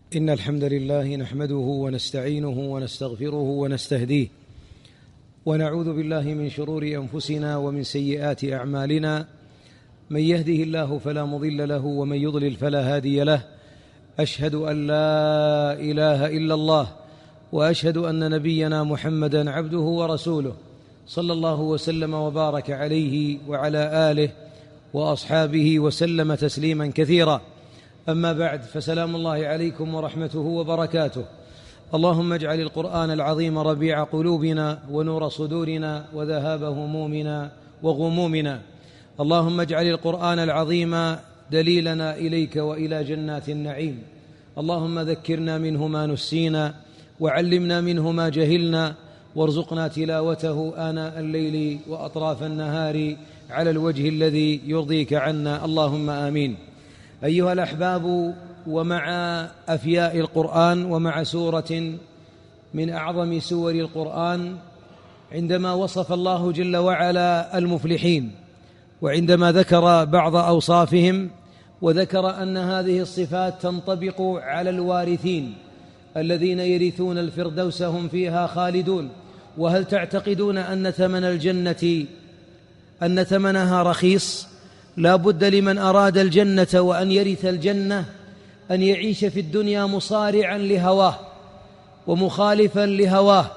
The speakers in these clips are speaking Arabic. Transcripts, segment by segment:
إن الحمد لله نحمده ونستعينه ونستغفره ونستهديه، ونعوذ بالله من شرور أنفسنا ومن سيئات أعمالنا. من يهده الله فلا مضل له ومن يضلل فلا هادي له. أشهد أن لا إله إلا الله، وأشهد أن نبينا محمدًا عبده ورسوله، صلى الله وسلم وبارك عليه وعلى آله وأصحابه وسلم تسليمًا كثيرًا. أما بعد، فسلام الله عليكم ورحمته وبركاته. اللهم اجعل القرآن العظيم ربيع قلوبنا ونور صدورنا وذهاب همومنا وغمومنا. اللهم اجعل القرآن العظيم دليلنا إليك وإلى جنات النعيم. اللهم ذكرنا منه ما نسينا، وعلمنا منه ما جهلنا، وارزقنا تلاوته آناء الليل وأطراف النهار على الوجه الذي يرضيك عنا، اللهم آمين. أيها الأحباب، ومع أفياء القرآن ومع سورة من أعظم سور القرآن، عندما وصف الله جل وعلا المفلحين، وعندما ذكر بعض أوصافهم، وذكر أن هذه الصفات تنطبق على الوارثين الذين يرثون الفردوس هم فيها خالدون. وهل تعتقدون أن ثمن الجنة أن ثمنها رخيص؟ لا بد لمن أراد الجنة وأن يرث الجنة أن يعيش في الدنيا مصارعا لهواه ومخالفا لهواه.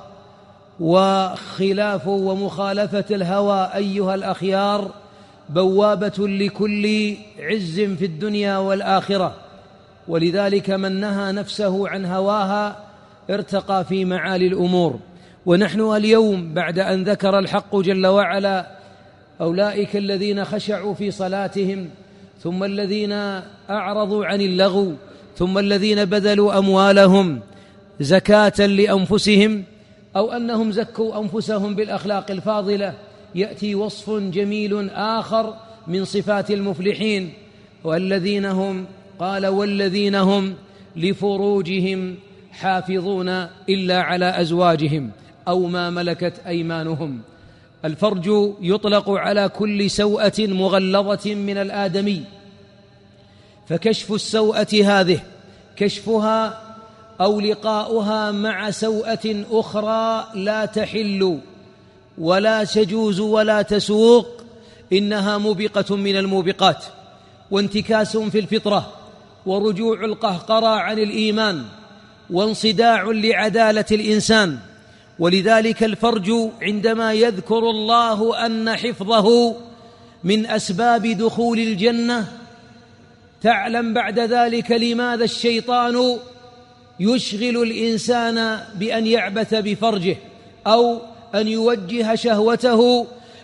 وخلاف ومخالفة الهوى أيها الأخيار بوابة لكل عز في الدنيا والآخرة، ولذلك من نهى نفسه عن هواها ارتقى في معالي الأمور. ونحن اليوم بعد أن ذكر الحق جل وعلا أولئك الذين خشعوا في صلاتهم، ثم الذين أعرضوا عن اللغو، ثم الذين بذلوا أموالهم زكاة لأنفسهم، أو أنهم زكوا أنفسهم بالأخلاق الفاضلة، يأتي وصف جميل آخر من صفات المفلحين، والذين هم قال والذين هم لفروجهم حافظون إلا على أزواجهم أو ما ملكت أيمانهم. الفرج يطلق على كل سوءة مغلظة من الآدمي، فكشف السوءة هذه كشفها أو لقاؤها مع سوءة أخرى لا تحل ولا تجوز ولا تسوق، إنها موبقة من الموبقات، وانتكاس في الفطرة، ورجوع القهقرى عن الإيمان، وانصداع لعدالة الإنسان. ولذلك الفرج عندما يذكر الله أن حفظه من أسباب دخول الجنة، تعلم بعد ذلك لماذا الشيطان يشغل الإنسان بأن يعبث بفرجه، أو أن يوجه شهوته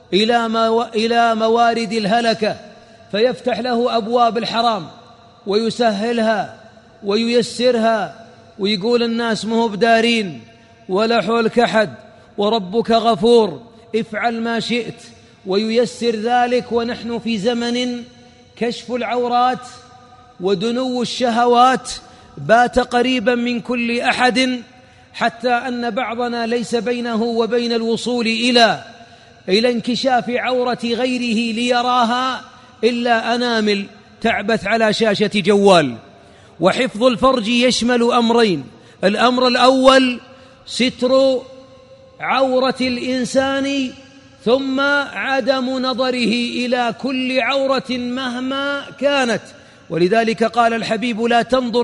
إلى موارد الهلكة، فيفتح له أبواب الحرام ويسهلها وييسرها، ويقول الناس ما هو بدارين ولا حولك أحد وربك غفور، افعل ما شئت، وييسر ذلك. ونحن في زمن كشف العورات ودنو الشهوات بات قريبا من كل أحد، حتى أن بعضنا ليس بينه وبين الوصول إلى انكشاف عورة غيره ليراها إلا أنامل تعبث على شاشة جوال. وحفظ الفرج يشمل أمرين: الأمر الأول ستر عورة الإنسان، ثم عدم نظره إلى كل عورة مهما كانت. ولذلك قال الحبيب: لا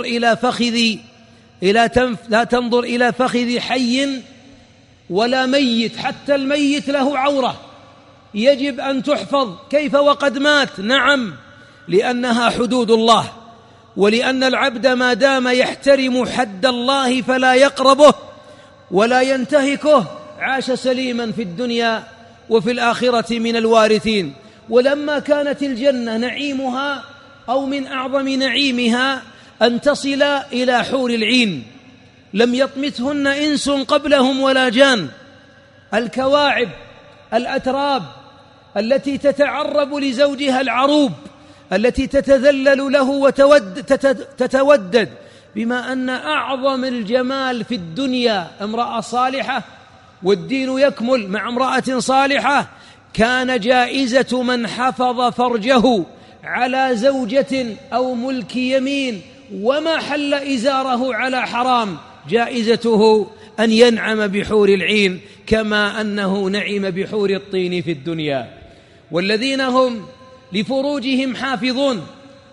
تنظر إلى فخذ حي ولا ميت، حتى الميت له عورة يجب أن تحفظ. كيف وقد مات؟ نعم، لأنها حدود الله، ولأن العبد ما دام يحترم حد الله فلا يقربه ولا ينتهكه عاش سليما في الدنيا وفي الآخرة من الوارثين. ولما كانت الجنة نعيمها أو من أعظم نعيمها أن تصل إلى حور العين لم يطمثهن إنس قبلهم ولا جان، الكواعب الأتراب التي تتعرب لزوجها العروب، التي تتذلل له وتتودد، بما أن أعظم الجمال في الدنيا امرأة صالحة، والدين يكمل مع امرأة صالحة. كان جائزة من حفظ فرجه على زوجة أو ملك يمين وما حل إزاره على حرام جائزته أن ينعم بحور العين كما أنه نعم بحور الطين في الدنيا. والذين هم لفروجهم حافظون.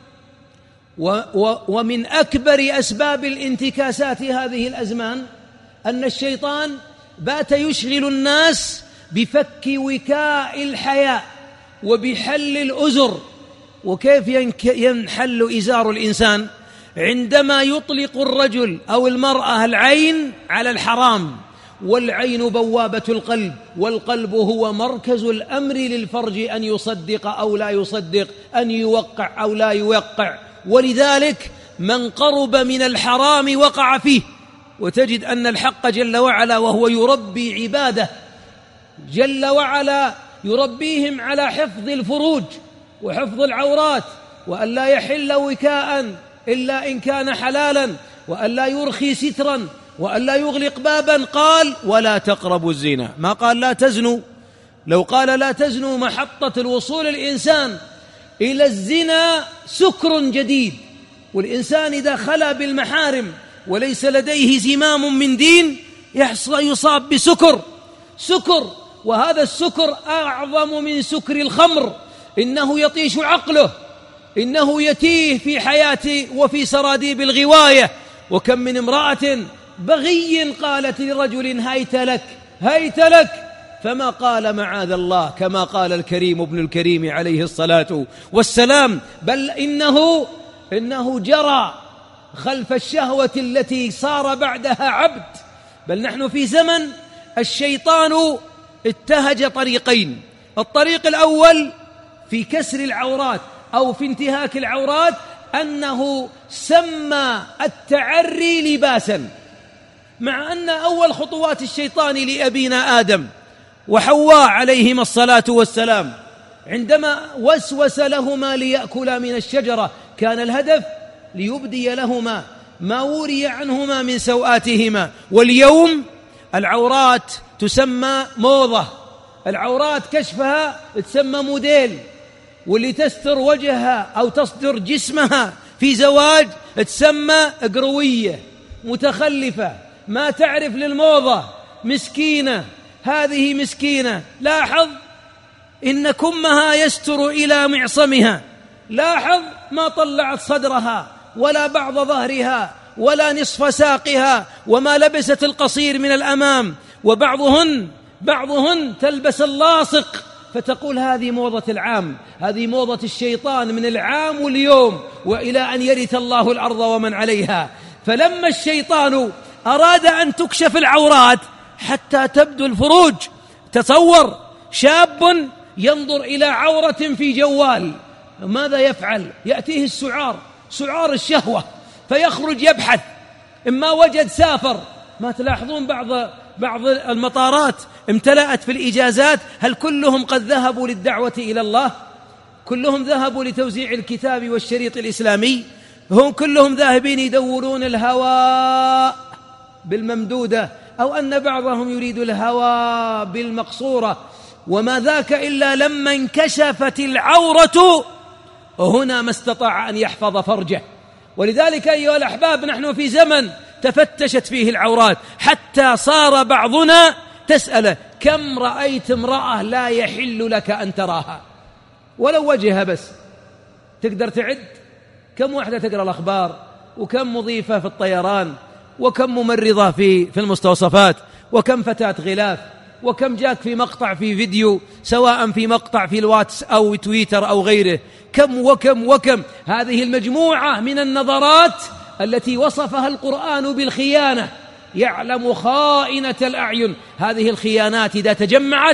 ومن أكبر أسباب الانتكاسات هذه الأزمان أن الشيطان بات يشغل الناس بفك وكاء الحياء وبحل الأزر. وكيف ينحل إزار الإنسان؟ عندما يطلق الرجل أو المرأة العين على الحرام، والعين بوابة القلب، والقلب هو مركز الأمر للفرج أن يصدق أو لا يصدق، أن يوقع أو لا يوقع. ولذلك من قرب من الحرام وقع فيه. وتجد أن الحق جل وعلا وهو يربي عباده جل وعلا يربيهم على حفظ الفروج وحفظ العورات، وأن لا يحل وكاء إلا إن كان حلالا، وأن لا يرخي سترا، وأن لا يغلق بابا. قال ولا تقربوا الزنا، ما قال لا تزنوا. لو قال لا تزنوا محطة الوصول الإنسان إلى الزنا سكر جديد. والإنسان إذا خلا بالمحارم وليس لديه زمام من دين يصاب بسكر. وهذا السكر أعظم من سكر الخمر. إنه يطيش عقله، إنه يتيه في حياته وفي سراديب الغواية. وكم من امرأة بغي قالت لرجل هيت لك فما قال معاذ الله كما قال الكريم ابن الكريم عليه الصلاة والسلام، بل إنه جرى خلف الشهوة التي صار بعدها عبد. بل نحن في زمن الشيطان اتهج طريقين. الطريق الأول في كسر العورات أو في انتهاك العورات، أنه سمى التعري لباسا، مع أن أول خطوات الشيطان لأبينا آدم وحواء عليهما الصلاة والسلام عندما وسوس لهما ليأكلا من الشجرة كان الهدف ليبدي لهما ما وري عنهما من سوآتهما. واليوم العورات تسمى موضة، العورات كشفها تسمى موديل، واللي تستر وجهها أو تصدر جسمها في زواج تسمى قروية متخلفة ما تعرف للموضة، مسكينة. هذه مسكينة. لاحظ إن كمها يستر إلى معصمها، لاحظ ما طلعت صدرها ولا بعض ظهرها ولا نصف ساقها، وما لبست القصير من الأمام. وبعضهن تلبس اللاصق، فتقول هذه موضة العام، هذه موضة الشيطان من العام واليوم وإلى أن يرث الله الأرض ومن عليها. فلما الشيطان أراد أن تكشف العورات حتى تبدو الفروج، تصور شاب ينظر إلى عورة في جوال، ماذا يفعل؟ يأتيه سعار الشهوة، فيخرج يبحث، إما وجد سافر. ما تلاحظون بعض المطارات امتلأت في الإجازات؟ هل كلهم قد ذهبوا للدعوة إلى الله؟ كلهم ذهبوا لتوزيع الكتاب والشريط الإسلامي؟ هم كلهم ذاهبين يدورون الهواء بالممدودة، أو أن بعضهم يريد الهواء بالمقصورة؟ وما ذاك إلا لما انكشفت العورة هنا ما استطاع أن يحفظ فرجه. ولذلك أيها الأحباب نحن في زمن تفتشت فيه العورات، حتى صار بعضنا تسأله كم رأيت امرأة لا يحل لك أن تراها ولو وجهها بس؟ تقدر تعد كم واحدة تقرأ الأخبار، وكم مضيفة في الطيران، وكم ممرضة في المستوصفات، وكم فتاة غلاف، وكم جاك في مقطع في فيديو، سواء في مقطع في الواتس أو تويتر أو غيره. كم هذه المجموعة من النظرات التي وصفها القرآن بالخيانة. يعلم خائنة الأعين. هذه الخيانات إذا تجمعت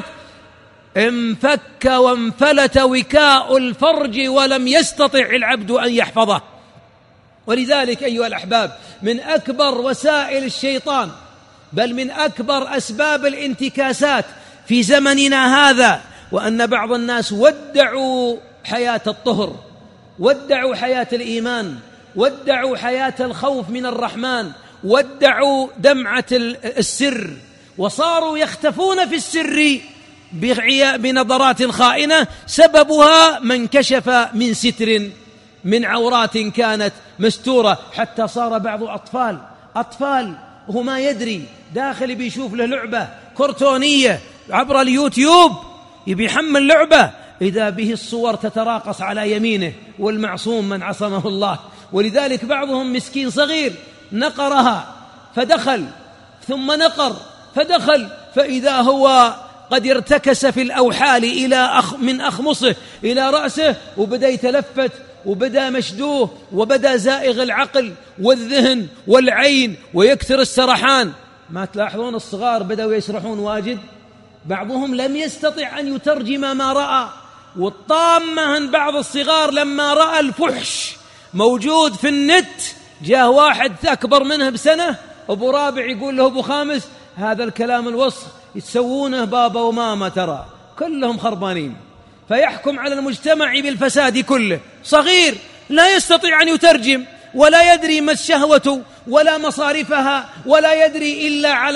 انفك وانفلت وكاء الفرج ولم يستطع العبد أن يحفظه. ولذلك أيها الأحباب من أكبر وسائل الشيطان، بل من أكبر أسباب الانتكاسات في زمننا هذا، وأن بعض الناس ودعوا حياة الطهر، ودعوا حياة الإيمان، ودعوا حياة الخوف من الرحمن، ودعوا دمعة السر، وصاروا يختفون في السر بنظرات خائنة سببها من كشف من ستر من عورات كانت مستورة، حتى صار بعض أطفال وهو ما يدري داخل بيشوف له لعبة كرتونية عبر اليوتيوب، يبي يحمل لعبة، إذا به الصور تتراقص على يمينه والمعصوم من عصمه الله. ولذلك بعضهم مسكين صغير نقرها فدخل، ثم نقر فدخل، فإذا هو قد ارتكس في الأوحال من أخمصه إلى رأسه، وبدأ يتلفت، وبدأ مشدوه، وبدأ زائغ العقل والذهن والعين، ويكثر السرحان. ما تلاحظون الصغار بدأوا يسرحون واجد؟ بعضهم لم يستطع أن يترجم ما رأى. والطامة أن بعض الصغار لما رأى الفحش موجود في النت، جاء واحد أكبر منه بسنة، أبو رابع يقول له أبو خامس هذا الكلام الوسخ يتسوونه بابا وماما، ترى كلهم خربانين، فيحكم على المجتمع بالفساد كله. صغير لا يستطيع أن يترجم، ولا يدري ما الشهوة ولا مصارفها، ولا يدري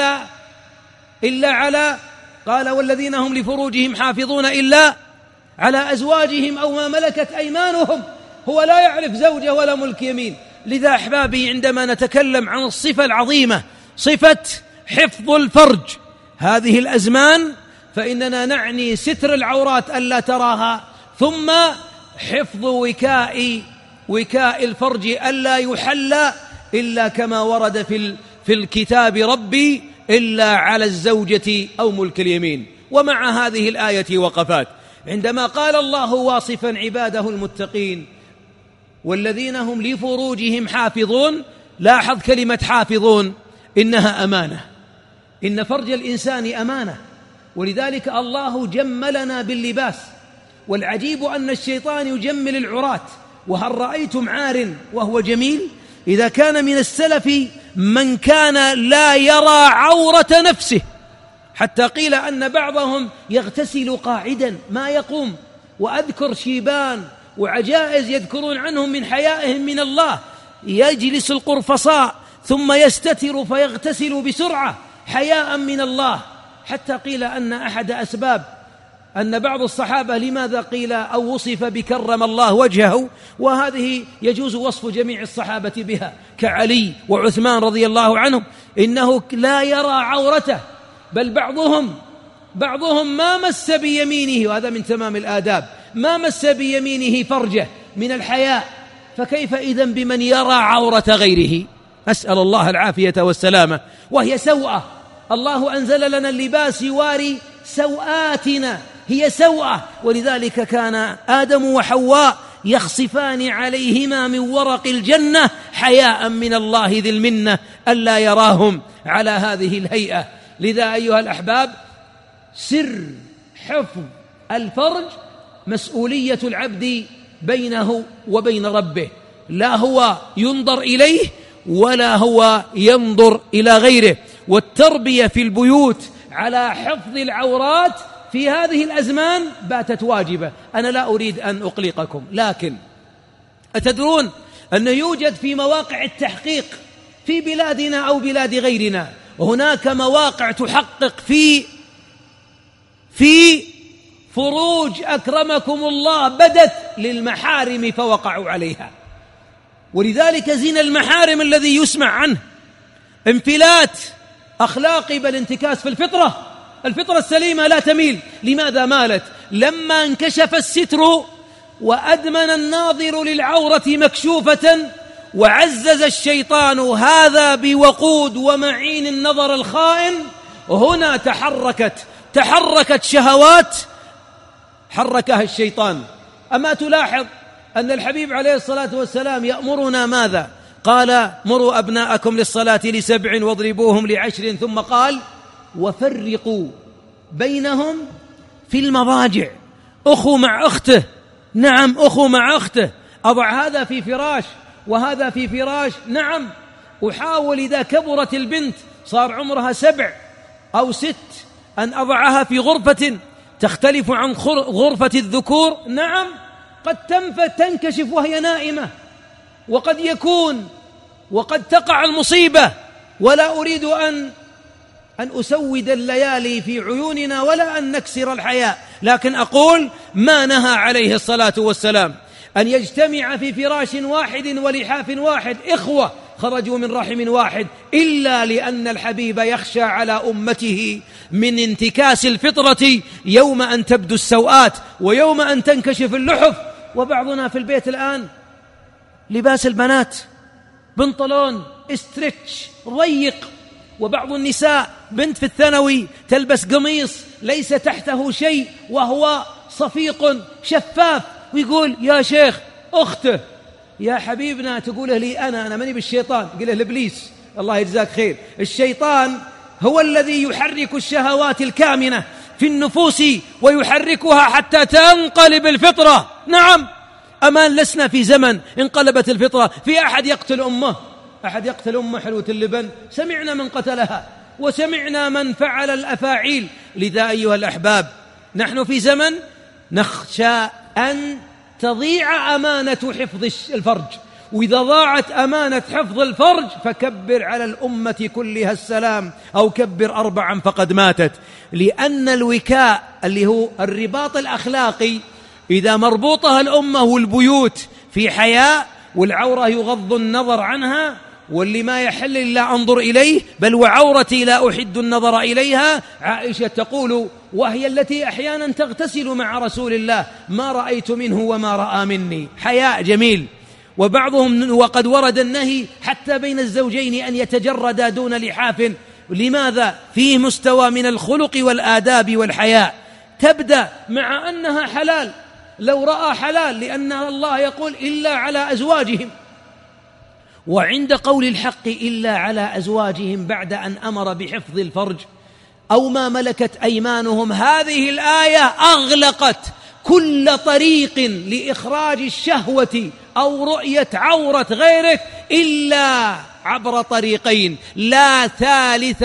إلا على قال والذين هم لفروجهم حافظون إلا على أزواجهم أو ما ملكت أيمانهم. هو لا يعرف زوجة ولا ملك يمين. لذا أحبابي، عندما نتكلم عن الصفة العظيمة، صفة حفظ الفرج هذه الأزمان، فإننا نعني ستر العورات ألا تراها، ثم حفظ وكاء الفرج ألا يحل إلا كما ورد في الكتاب ربي إلا على الزوجة أو ملك اليمين. ومع هذه الآية وقفات، عندما قال الله واصفا عباده المتقين والذين هم لفروجهم حافظون، لاحظ كلمة حافظون، إنها أمانة، إن فرج الإنسان أمانة. ولذلك الله جملنا باللباس، والعجيب أن الشيطان يجمل العرات. وهل رأيتم عار وهو جميل؟ إذا كان من السلف من كان لا يرى عورة نفسه، حتى قيل أن بعضهم يغتسل قاعدا ما يقوم. وأذكر شيبان وعجائز يذكرون عنهم من حيائهم من الله، يجلس القرفصاء ثم يستتر فيغتسل بسرعة حياء من الله. حتى قيل أن أحد أسباب أن بعض الصحابة، لماذا قيل أو وصف بكرم الله وجهه، وهذه يجوز وصف جميع الصحابة بها كعلي وعثمان رضي الله عنهم، إنه لا يرى عورته، بل بعضهم ما مس بيمينه، وهذا من تمام الآداب، ما مس بيمينه فرجه من الحياء، فكيف إذن بمن يرى عورة غيره؟ أسأل الله العافية والسلامة. وهي سوءة، الله أنزل لنا اللباس يواري سوآتنا، هي سوءة. ولذلك كان آدم وحواء يخصفان عليهما من ورق الجنة حياء من الله ذي المنة ألا يراهم على هذه الهيئة. لذا أيها الأحباب، سر حفظ الفرج مسؤولية العبد بينه وبين ربه، لا هو ينظر إليه ولا هو ينظر إلى غيره. والتربية في البيوت على حفظ العورات في هذه الأزمان باتت واجبة. أنا لا أريد أن أقلقكم، لكن أتدرون أنه يوجد في مواقع التحقيق في بلادنا أو بلاد غيرنا، وهناك مواقع تحقق في فروج أكرمكم الله بدت للمحارم فوقعوا عليها. ولذلك زنا المحارم الذي يسمع عنه انفلات أخلاقي، بل انتكاس في الفطرة السليمة لا تميل. لماذا مالت؟ لما انكشف الستر وأدمن الناظر للعورة مكشوفة، وعزز الشيطان هذا بوقود ومعين النظر الخائن، هنا تحركت شهوات حركها الشيطان. أما تلاحظ أن الحبيب عليه الصلاة والسلام يأمرنا ماذا؟ قال: مروا أبناءكم للصلاة ل7 واضربوهم ل10، ثم قال: وفرقوا بينهم في المضاجع. أخو مع أخته، نعم أخو مع أخته، أضع هذا في فراش وهذا في فراش، نعم. أحاول إذا كبرت البنت صار عمرها 7 أو 6 أن أضعها في غرفة تختلف عن غرفة الذكور، نعم. قد تنكشف وهي نائمة، وقد تقع المصيبة. ولا أريد أن أسود الليالي في عيوننا ولا أن نكسر الحياء، لكن أقول ما نهى عليه الصلاة والسلام أن يجتمع في فراش واحد ولحاف واحد إخوة خرجوا من رحم واحد، إلا لأن الحبيب يخشى على أمته من انتكاس الفطرة يوم أن تبدو السوءات ويوم أن تنكشف اللحف. وبعضنا في البيت الآن لباس البنات بنطلون استرتش ضيق، وبعض النساء بنت في الثانوي تلبس قميص ليس تحته شيء وهو صفيق شفاف، ويقول يا شيخ أخته يا حبيبنا تقوله لي أنا ماني بالشيطان، قله لإبليس الله يجزاك خير. الشيطان هو الذي يحرك الشهوات الكامنة في النفوس ويحركها حتى تنقلب الفطرة. نعم، أمان لسنا في زمن انقلبت الفطرة. في أحد يقتل أمه حلوة اللبن، سمعنا من قتلها وسمعنا من فعل الأفاعيل. لذا أيها الأحباب نحن في زمن نخشى أن تضيع أمانة حفظ الفرج، وإذا ضاعت أمانة حفظ الفرج فكبر على الأمة كلها السلام، أو كبر 4 فقد ماتت. لأن الوكاء اللي هو الرباط الأخلاقي إذا مربوطها الأمة والبيوت في حياء والعورة يغض النظر عنها، واللي ما يحل إلا أنظر إليه، بل وعورتي لا أحد النظر إليها. عائشة تقول وهي التي أحيانا تغتسل مع رسول الله ما رأيت منه وما رأى مني. حياء جميل. وبعضهم وقد ورد النهي حتى بين الزوجين أن يتجردا دون لحاف. لماذا؟ فيه مستوى من الخلق والآداب والحياء. تبدأ مع أنها حلال لو رأى حلال، لأن الله يقول إلا على أزواجهم، وعند قول الحق إلا على أزواجهم بعد أن أمر بحفظ الفرج أو ما ملكت أيمانهم. هذه الآية أغلقت كل طريق لإخراج الشهوة أو رؤية عورة غيرك إلا عبر طريقين لا ثالث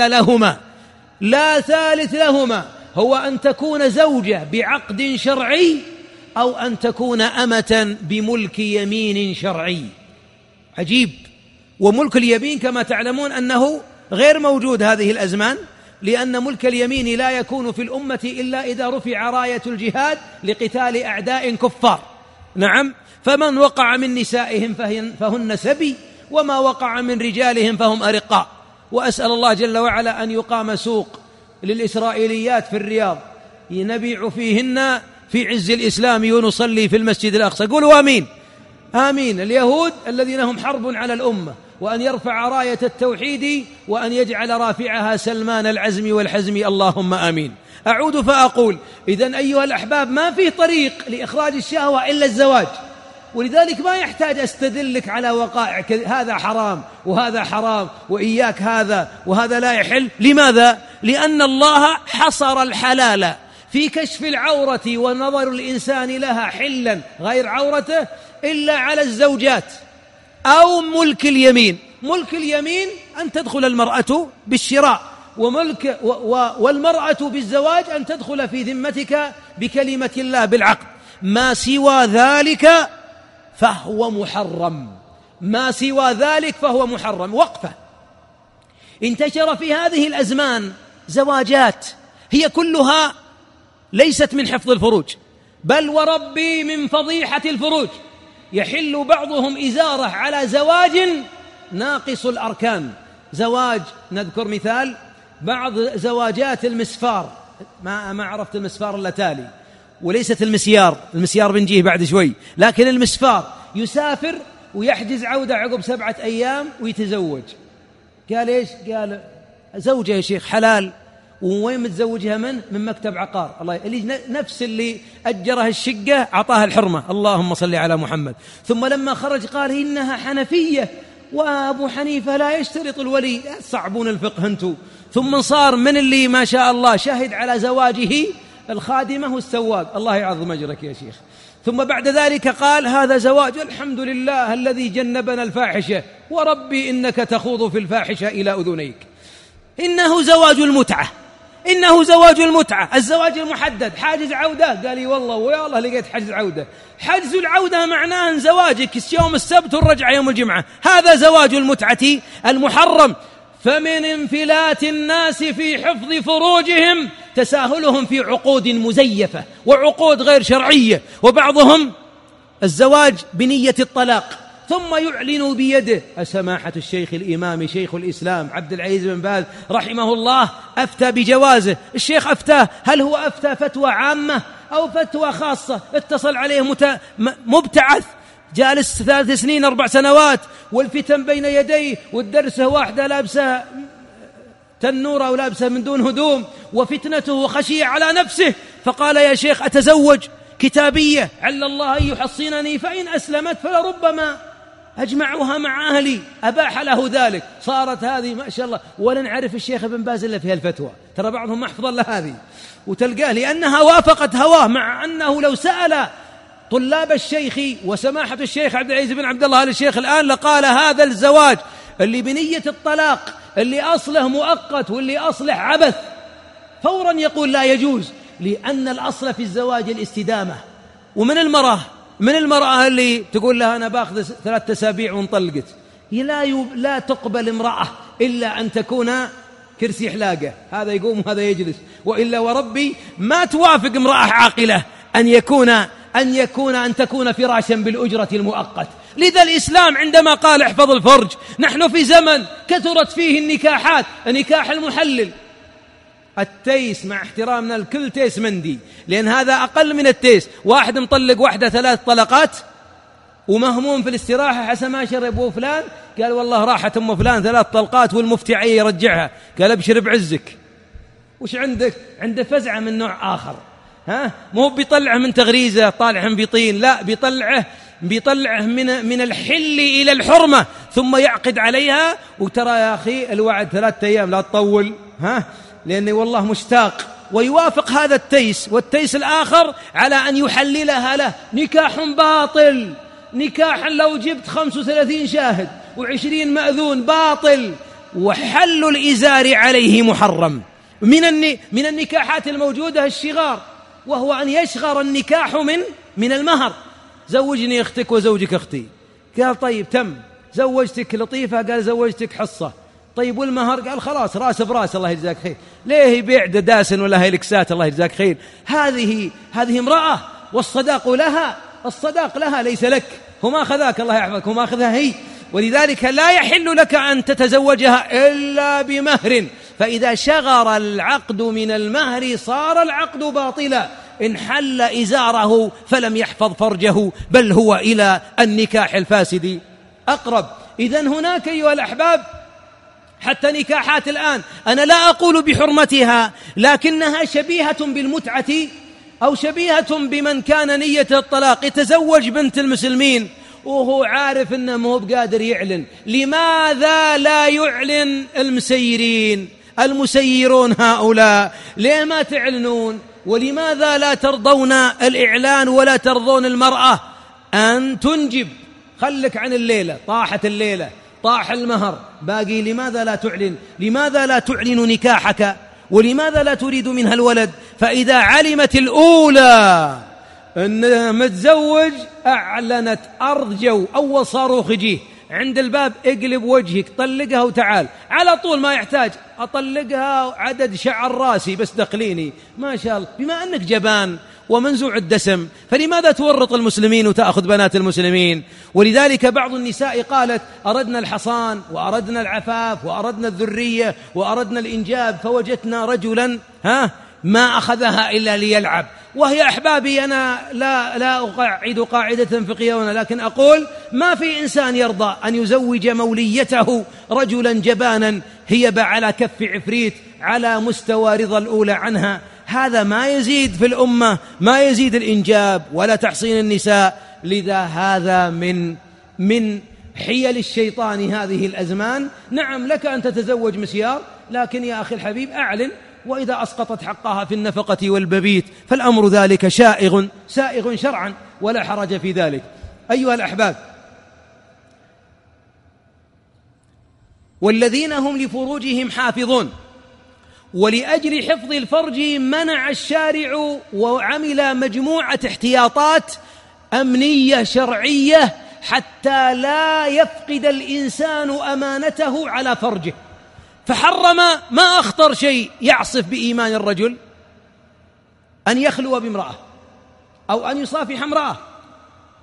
لهما، هو أن تكون زوجة بعقد شرعي أو أن تكون أمة بملك يمين شرعي. عجيب. وملك اليمين كما تعلمون أنه غير موجود هذه الأزمان، لأن ملك اليمين لا يكون في الأمة إلا إذا رفع راية الجهاد لقتال أعداء كفار. نعم، فمن وقع من نسائهم فهن سبي، وما وقع من رجالهم فهم أرقاء. وأسأل الله جل وعلا أن يقام سوق للإسرائيليات في الرياض نبيع فيهن في عز الإسلام ونصلي في المسجد الأقصى. قولوا آمين آمين. اليهود الذين هم حرب على الأمة، وأن يرفع راية التوحيد وأن يجعل رافعها سلمان العزم والحزم، اللهم آمين. أعود فأقول إذن أيها الأحباب ما في طريق لإخراج الشهوة إلا الزواج، ولذلك ما يحتاج أستدلك على وقائع هذا حرام وهذا حرام وإياك هذا وهذا لا يحل. لماذا؟ لأن الله حصر الحلال في كشف العورة ونظر الإنسان لها حلا غير عورته إلا على الزوجات أو ملك اليمين. ملك اليمين أن تدخل المرأة بالشراء، والمرأة بالزواج أن تدخل في ذمتك بكلمة الله بالعقد. ما سوى ذلك فهو محرم، ما سوى ذلك فهو محرم. وقفة. انتشر في هذه الأزمان زواجات هي كلها ليست من حفظ الفروج، بل وربي من فضيحة الفروج. يحل بعضهم إزارة على زواج ناقص الأركان. زواج، نذكر مثال، بعض زواجات المسفار، ما عرفت المسفار إلا تالي، وليست المسيار بنجيه بعد شوي، لكن المسفار يسافر ويحجز عودة عقب 7 أيام ويتزوج. قال إيش؟ قال زوجة يا شيخ حلال. ووين متزوجها؟ من مكتب عقار. الله اللي نفس اللي أجرها الشقة عطاها الحرمة، اللهم صل على محمد. ثم لما خرج قال إنها حنفية وأبو حنيفة لا يشترط الولي، صعبون الفقه أنتم. ثم صار من اللي ما شاء الله شهد على زواجه الخادمة والسواق، الله يعظم أجرك يا شيخ. ثم بعد ذلك قال هذا زواج الحمد لله الذي جنبنا الفاحشة، وربي إنك تخوض في الفاحشة إلى أذنيك. إنه زواج المتعة، إنه زواج المتعة، الزواج المحدد. حاجز عودة؟ قال لي والله ويا الله لقيت حجز عودة. حجز العودة معناه أن زواجك يوم السبت والرجعة يوم الجمعة، هذا زواج المتعة المحرم. فمن انفلات الناس في حفظ فروجهم تساهلهم في عقود مزيفة وعقود غير شرعية، وبعضهم الزواج بنية الطلاق ثم يعلن بيده. سماحة الشيخ الإمام شيخ الإسلام عبد العزيز بن باز رحمه الله أفتى بجوازه. الشيخ أفتاه، هل هو أفتى فتوى عامة أو فتوى خاصة؟ اتصل عليه مبتعث جالس 3 سنين 4 سنوات والفتن بين يديه، والدرسة واحدة لابسة تنورة ولابسة من دون هدوم، وفتنته خشية على نفسه، فقال يا شيخ أتزوج كتابية عل الله أن يحصنني، فإن أسلمت فلربما أجمعها مع أهلي. أباح له ذلك. صارت هذه ما شاء الله، ولا نعرف الشيخ ابن باز إلا في الفتوى، ترى بعضهم محفظا لهذه، وتلقاه لأنها وافقت هواه، مع أنه لو سأل طلاب الشيخ وسماحة الشيخ عبد العزيز بن عبد الله آل الشيخ الآن لقال هذا الزواج اللي بنية الطلاق اللي أصله مؤقت واللي أصله عبث فورا يقول لا يجوز، لأن الأصل في الزواج الاستدامة. ومن المرأة اللي تقول لها أنا باخذ 3 أسابيع وانطلقت، هي لا تقبل امرأة إلا أن تكون كرسي حلاقة، هذا يقوم وهذا يجلس، وإلا وربي ما توافق امرأة عاقلة أن تكون فراشا بالأجرة المؤقت. لذا الإسلام عندما قال احفظ الفرج، نحن في زمن كثرت فيه النكاحات، النكاح المحلل، التيس، مع احترامنا الكل تيس مندي، لأن هذا أقل من التيس. واحد مطلق واحدة 3 طلقات ومهموم في الاستراحة، حسن ما شرب فلان، قال والله راحت أم فلان 3 طلقات والمفتي عي يرجعها، قال ابشر بعزك. وش عندك؟ عنده فزعة من نوع آخر، مو بيطلعه من تغريزة طالع من بيطين، لا بيطلعه من الحل إلى الحرمة، ثم يعقد عليها. وترى يا أخي الوعد 3 أيام لا تطول، لأني والله مشتاق، ويوافق هذا التيس والتيس الآخر على أن يحللها له. نكاح باطل، نكاحا لو جبت 35 شاهد و20 مأذون باطل، وحل الإزار عليه محرم. من النكاحات الموجودة الشغار، وهو أن يشغر النكاح من المهر. زوجني أختك وزوجك أختي، قال طيب تم. زوجتك لطيفة، قال زوجتك حصة. طيب والمهر؟ قال خلاص راس براس الله يجزاك خير. ليه يبيع دداسن ولا هيلكسات الله يجزاك خير؟ هذه امرأة، والصداق لها ليس لك، هو ما خذاك الله يحفظك، هو ما أخذها هي. ولذلك لا يحل لك أن تتزوجها إلا بمهر، فإذا شغر العقد من المهر صار العقد باطلا، إن حل إزاره فلم يحفظ فرجه، بل هو إلى النكاح الفاسد أقرب. إذن هناك أيها الأحباب حتى نكاحات الآن أنا لا أقول بحرمتها، لكنها شبيهة بالمتعة، أو شبيهة بمن كان نية الطلاق يتزوج بنت المسلمين وهو عارف أنه مو بقادر يعلن. لماذا لا يعلن المسيرون هؤلاء؟ ليه ما تعلنون؟ ولماذا لا ترضون الإعلان ولا ترضون المرأة أن تنجب؟ خلك عن الليلة، طاحت الليلة، طاح المهر، باقي لماذا لا تعلن؟ لماذا لا تعلن نكاحك؟ ولماذا لا تريد منها الولد؟ فإذا علمت الأولى أنها متزوج أعلنت أرض جو، أول صاروخ يجيه عند الباب، اقلب وجهك طلقها وتعال على طول، ما يحتاج أطلقها عدد شعر راسي بس دخليني، ما شاء الله. بما أنك جبان ومنزوع الدسم، فلماذا تورط المسلمين وتأخذ بنات المسلمين؟ ولذلك بعض النساء قالت أردنا الحصان وأردنا العفاف وأردنا الذرية وأردنا الإنجاب، فوجدنا رجلا ما أخذها إلا ليلعب. وهي أحبابي أنا لا أقاعد قاعدة فقهية، لكن أقول ما في إنسان يرضى أن يزوج موليته رجلا جبانا هيب على كف عفريت على مستوى رضا الأولى عنها. هذا ما يزيد في الأمة، ما يزيد الإنجاب ولا تحصين النساء. لذا هذا من حيل الشيطان هذه الأزمان. نعم لك أن تتزوج مسيار، لكن يا أخي الحبيب أعلن، وإذا أسقطت حقها في النفقة والمبيت فالأمر ذلك سائغ شرعا ولا حرج في ذلك. أيها الأحباب، والذين هم لفروجهم حافظون، ولأجل حفظ الفرج منع الشارع وعمل مجموعة احتياطات أمنية شرعية حتى لا يفقد الإنسان أمانته على فرجه، فحرم ما أخطر شيء يعصف بإيمان الرجل، أن يخلو بامرأة أو أن يصافح امرأة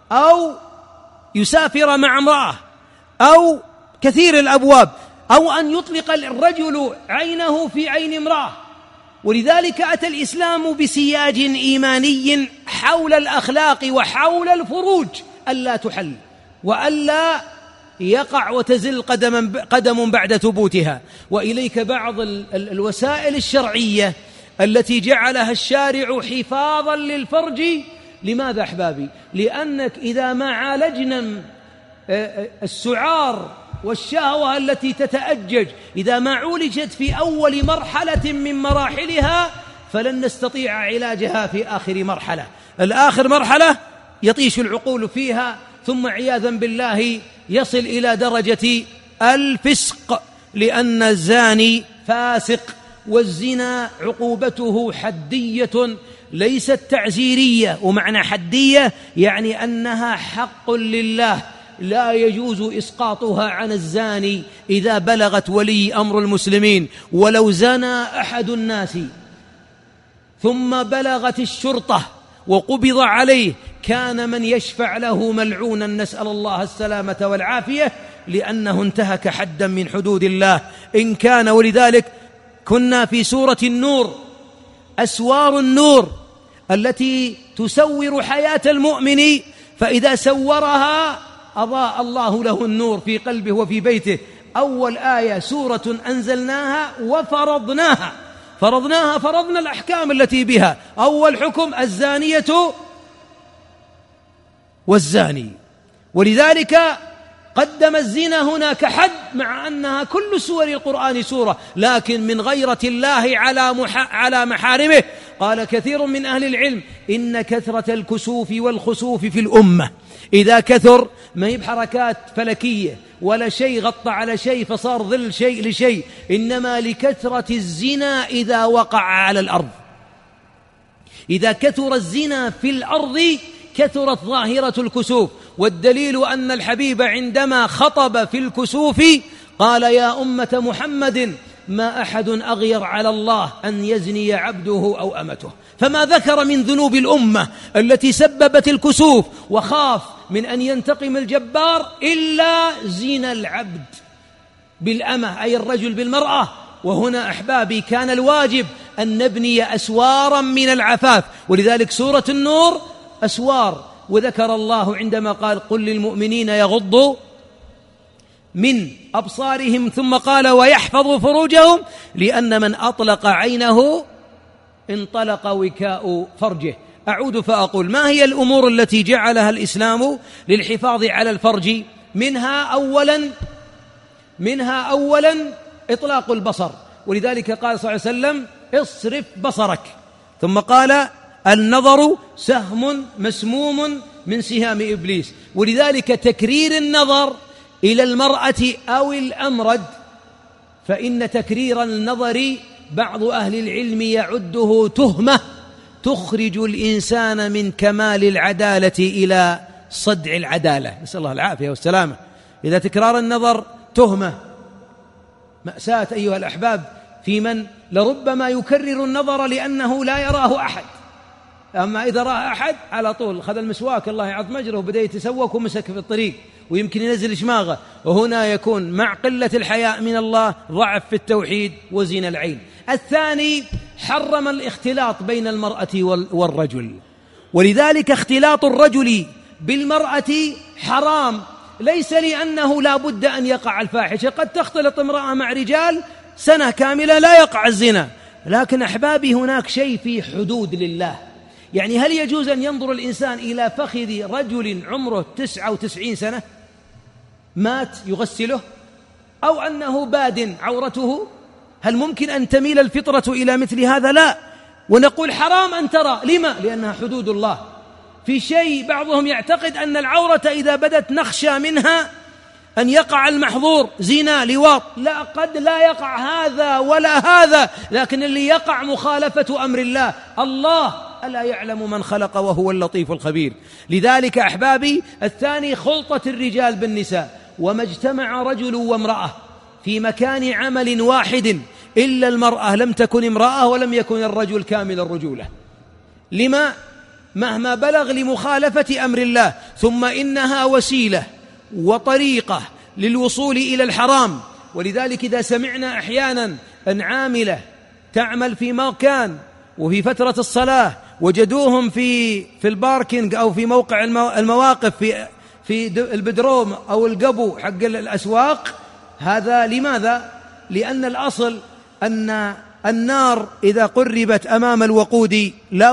أو يسافر مع امرأة أو كثير الأبواب، أو أن يطلق الرجل عينه في عين امرأة. ولذلك أتى الإسلام بسياج إيماني حول الأخلاق وحول الفروج ألا تحل وألا يقع وتزل قدم بعد ثبوتها. وإليك بعض الوسائل الشرعية التي جعلها الشارع حفاظا للفرج. لماذا أحبابي؟ لأنك إذا ما عالجنا السعار والشهوة التي تتأجج، إذا ما عولجت في أول مرحلة من مراحلها، فلن نستطيع علاجها في آخر مرحلة. الآخر مرحلة يطيش العقول فيها، ثم عياذا بالله يصل إلى درجة الفسق، لأن الزاني فاسق. والزنا عقوبته حدية ليست تعزيرية، ومعنى حدية يعني أنها حق لله لا يجوز إسقاطها عن الزاني إذا بلغت ولي أمر المسلمين. ولو زنى أحد الناس ثم بلغت الشرطة وقبض عليه كان من يشفع له ملعونا، نسأل الله السلامة والعافية، لأنه انتهك حدا من حدود الله إن كان. ولذلك كنا في سورة النور، أسوار النور التي تسور حياة المؤمن، فإذا سورها أضاء الله له النور في قلبه وفي بيته. أول آية سورة أنزلناها وفرضناها، فرضنا الأحكام التي بها. أول حكم الزانية والزاني، ولذلك قدم الزنا هنا كحد، مع أنها كل سور القرآن سورة، لكن من غيرة الله على محارمه. قال كثير من أهل العلم إن كثرة الكسوف والخسوف في الأمة، إذا كثر ما هي بحركات فلكية ولا شيء غطى على شيء فصار ظل شيء لشيء، إنما لكثرة الزنا إذا وقع على الأرض. إذا كثر الزنا في الأرض كثرت ظاهرة الكسوف. والدليل أن الحبيب عندما خطب في الكسوف قال يا أمة محمد ما أحد أغير على الله أن يزني عبده أو أمته. فما ذكر من ذنوب الأمة التي سببت الكسوف وخاف من أن ينتقم الجبار إلا زنا العبد بالأمة، أي الرجل بالمرأة. وهنا أحبابي كان الواجب أن نبني أسوارا من العفاف، ولذلك سورة النور أسوار. وذكر الله عندما قال قل للمؤمنين يغضوا من أبصارهم، ثم قال ويحفظوا فروجهم، لأن من أطلق عينه انطلق وكاء فرجه. أعود فأقول ما هي الأمور التي جعلها الإسلام للحفاظ على الفرج؟ منها أولا إطلاق البصر، ولذلك قال صلى الله عليه وسلم اصرف بصرك، ثم قال النظر سهم مسموم من سهام إبليس. ولذلك تكرير النظر إلى المرأة أو الأمرد، فإن تكرير النظر بعض أهل العلم يعده تهمة تخرج الإنسان من كمال العدالة إلى صدع العدالة، نسأل الله العافية والسلامة. إذا تكرار النظر تهمة، مأساة أيها الأحباب في من لربما يكرر النظر لأنه لا يراه أحد، أما إذا رأى أحد على طول خذ المسواك الله يعظ مجره وبدأ يتسوق ومسك في الطريق ويمكن ينزل شماغه. وهنا يكون مع قلة الحياء من الله ضعف في التوحيد وزين العين. الثاني حرم الاختلاط بين المرأة والرجل، ولذلك اختلاط الرجل بالمرأة حرام، ليس لأنه لا بد أن يقع الفاحشة، قد تختلط امرأة مع رجال سنة كاملة لا يقع الزنا، لكن أحبابي هناك شيء في حدود لله. يعني هل يجوز أن ينظر الإنسان إلى فخذ رجل عمره 99 سنة مات يغسله، أو أنه باد عورته؟ هل ممكن أن تميل الفطرة إلى مثل هذا؟ لا. ونقول حرام أن ترى، لما؟ لأنها حدود الله. في شيء بعضهم يعتقد أن العورة إذا بدت نخشى منها أن يقع المحظور، زنا لواط، لا، قد لا يقع هذا ولا هذا، لكن اللي يقع مخالفة أمر الله. الله ألا يعلم من خلق وهو اللطيف الخبير. لذلك أحبابي الثاني خلطة الرجال بالنساء، وما اجتمع رجل وامرأة في مكان عمل واحد إلا المرأة لم تكن امرأة ولم يكن الرجل كامل الرجولة. لما؟ مهما بلغ لمخالفة أمر الله، ثم إنها وسيلة وطريقة للوصول إلى الحرام. ولذلك إذا سمعنا أحيانا أن عاملة تعمل في مكان وفي فترة الصلاة وجدوهم في الباركينج أو في موقع المواقف في البدروم أو القبو حق الأسواق، هذا لماذا؟ لأن الأصل أن النار إذا قربت أمام الوقود لا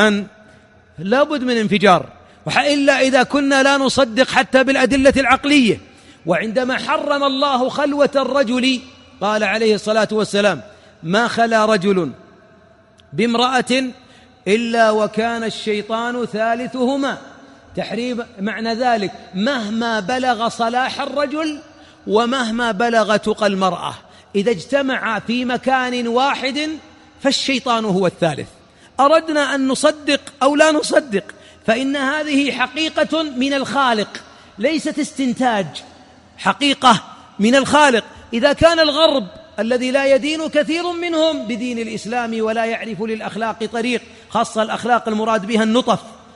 بد من انفجار، وإلا إذا كنا لا نصدق حتى بالأدلة العقلية. وعندما حرم الله خلوة الرجل قال عليه الصلاة والسلام: ما خلا رجل بامرأة إلا وكان الشيطان ثالثهما. تحريم معنى ذلك مهما بلغ صلاح الرجل ومهما بلغ تقى المرأة، إذا اجتمع في مكان واحد فالشيطان هو الثالث. أردنا أن نصدق أو لا نصدق، فإن هذه حقيقة من الخالق، ليست استنتاج، حقيقة من الخالق. إذا كان الغرب الذي لا يدين كثير منهم بدين الإسلام ولا يعرف للأخلاق طريق، خاصة الأخلاق المراد بها النطف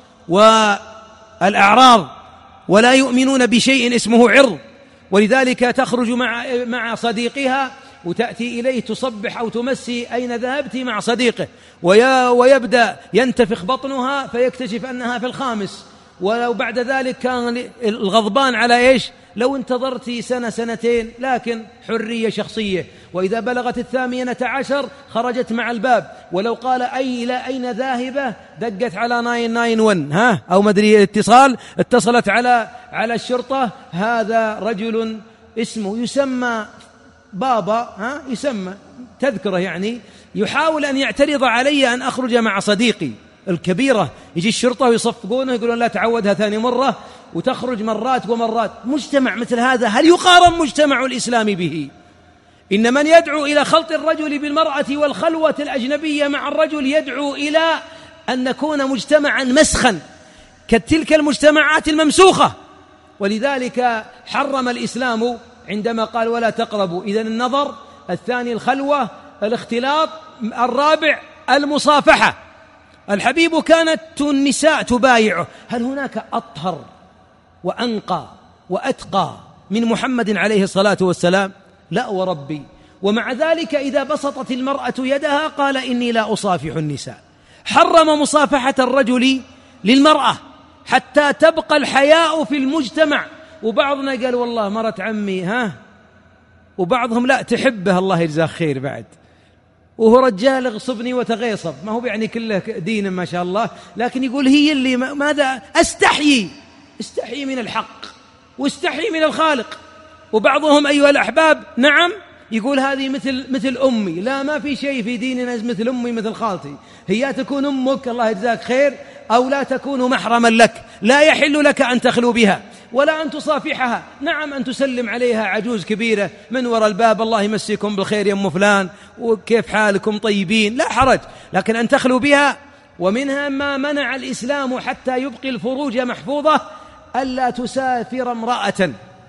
والأعراض، ولا يؤمنون بشيء اسمه عرض، ولذلك تخرج مع صديقها وتأتي إليه تصبح أو تمسي أين ذهبت مع صديقه، ويبدأ ينتفخ بطنها فيكتشف أنها في الخامس، ولو بعد ذلك كان الغضبان على إيش؟ لو انتظرتي سنة سنتين، لكن حرية شخصية. وإذا بلغت 18 خرجت مع الباب، ولو قال إلى أين ذاهبة دقت على 991 أو مدري اتصلت على الشرطة. هذا رجل اسمه يسمى بابا، يسمى تذكره، يعني يحاول أن يعترض علي أن أخرج مع صديقي الكبيرة. يجي الشرطة ويصفقونه يقولون لا تعودها ثاني مرة، وتخرج مرات ومرات. مجتمع مثل هذا هل يقارن مجتمع الإسلام به؟ إن من يدعو إلى خلط الرجل بالمرأة والخلوة الأجنبية مع الرجل يدعو إلى أن نكون مجتمعا مسخا كتلك المجتمعات الممسوخة. ولذلك حرم الإسلام عندما قال ولا تقربوا، إذن النظر، الثاني الخلوة، الاختلاط، الرابع المصافحة. الحبيب كانت النساء تبايعه. هل هناك أطهر وأنقى وأتقى من محمد عليه الصلاة والسلام؟ لا وربي. ومع ذلك إذا بسطت المرأة يدها قال إني لا أصافح النساء. حرم مصافحة الرجل للمرأة حتى تبقى الحياء في المجتمع. وبعضنا قال والله مرت عمي وبعضهم لا تحبه الله يجزاه خير بعد، وهو رجال اغصبني وتغيصب، ما هو يعني كله دين ما شاء الله، لكن يقول هي اللي ماذا استحيي من الحق واستحيي من الخالق. وبعضهم أيها الأحباب نعم يقول هذه مثل أمي. لا، ما في شيء في ديننا مثل أمي مثل خالتي. هي تكون أمك الله يجزاك خير أو لا تكون محرما لك، لا يحل لك أن تخلو بها ولا أن تصافحها. نعم أن تسلم عليها عجوز كبيرة من وراء الباب، الله يمسيكم بالخير يا أم فلان وكيف حالكم طيبين، لا حرج، لكن أن تخلو بها. ومنها ما منع الإسلام حتى يبقي الفروج محفوظة ألا تسافر امرأة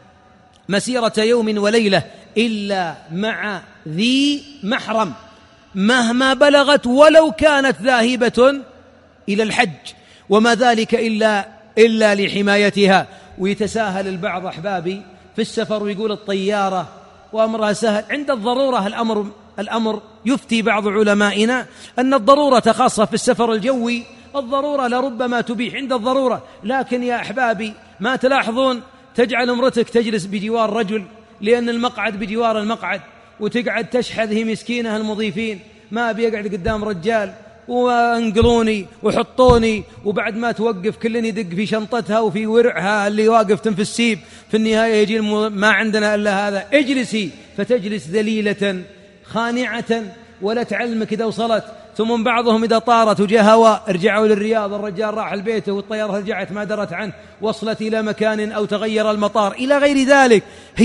مسيرة يوم وليلة إلا مع ذي محرم مهما بلغت، ولو كانت ذاهبة إلى الحج، وما ذلك إلا لحمايتها. ويتساهل البعض أحبابي في السفر ويقول الطيارة وأمرها سهل. عند الضرورة الأمر يفتي بعض علمائنا أن الضرورة خاصة في السفر الجوي، الضرورة لربما تبيح عند الضرورة. لكن يا أحبابي ما تلاحظون تجعل امرتك تجلس بجوار رجل لأن المقعد بجوار المقعد، وتقعد تشحذ هي مسكينة المضيفين، ما بيقعد قدام رجال وانقلوني وحطوني، وبعد ما توقف كلني يدق في شنطتها وفي ورعها اللي واقف تنفس سيب، في النهاية يجي ما عندنا إلا هذا. اجلسي، فتجلس ذليلة خانعة ولا تعلمك إذا وصلت. ثم بعضهم إذا طارت وجاء هواء رجعوا للرياض، الرجال راح البيت والطيارة رجعت ما درت عنه، وصلت إلى مكان أو تغير المطار إلى غير ذلك.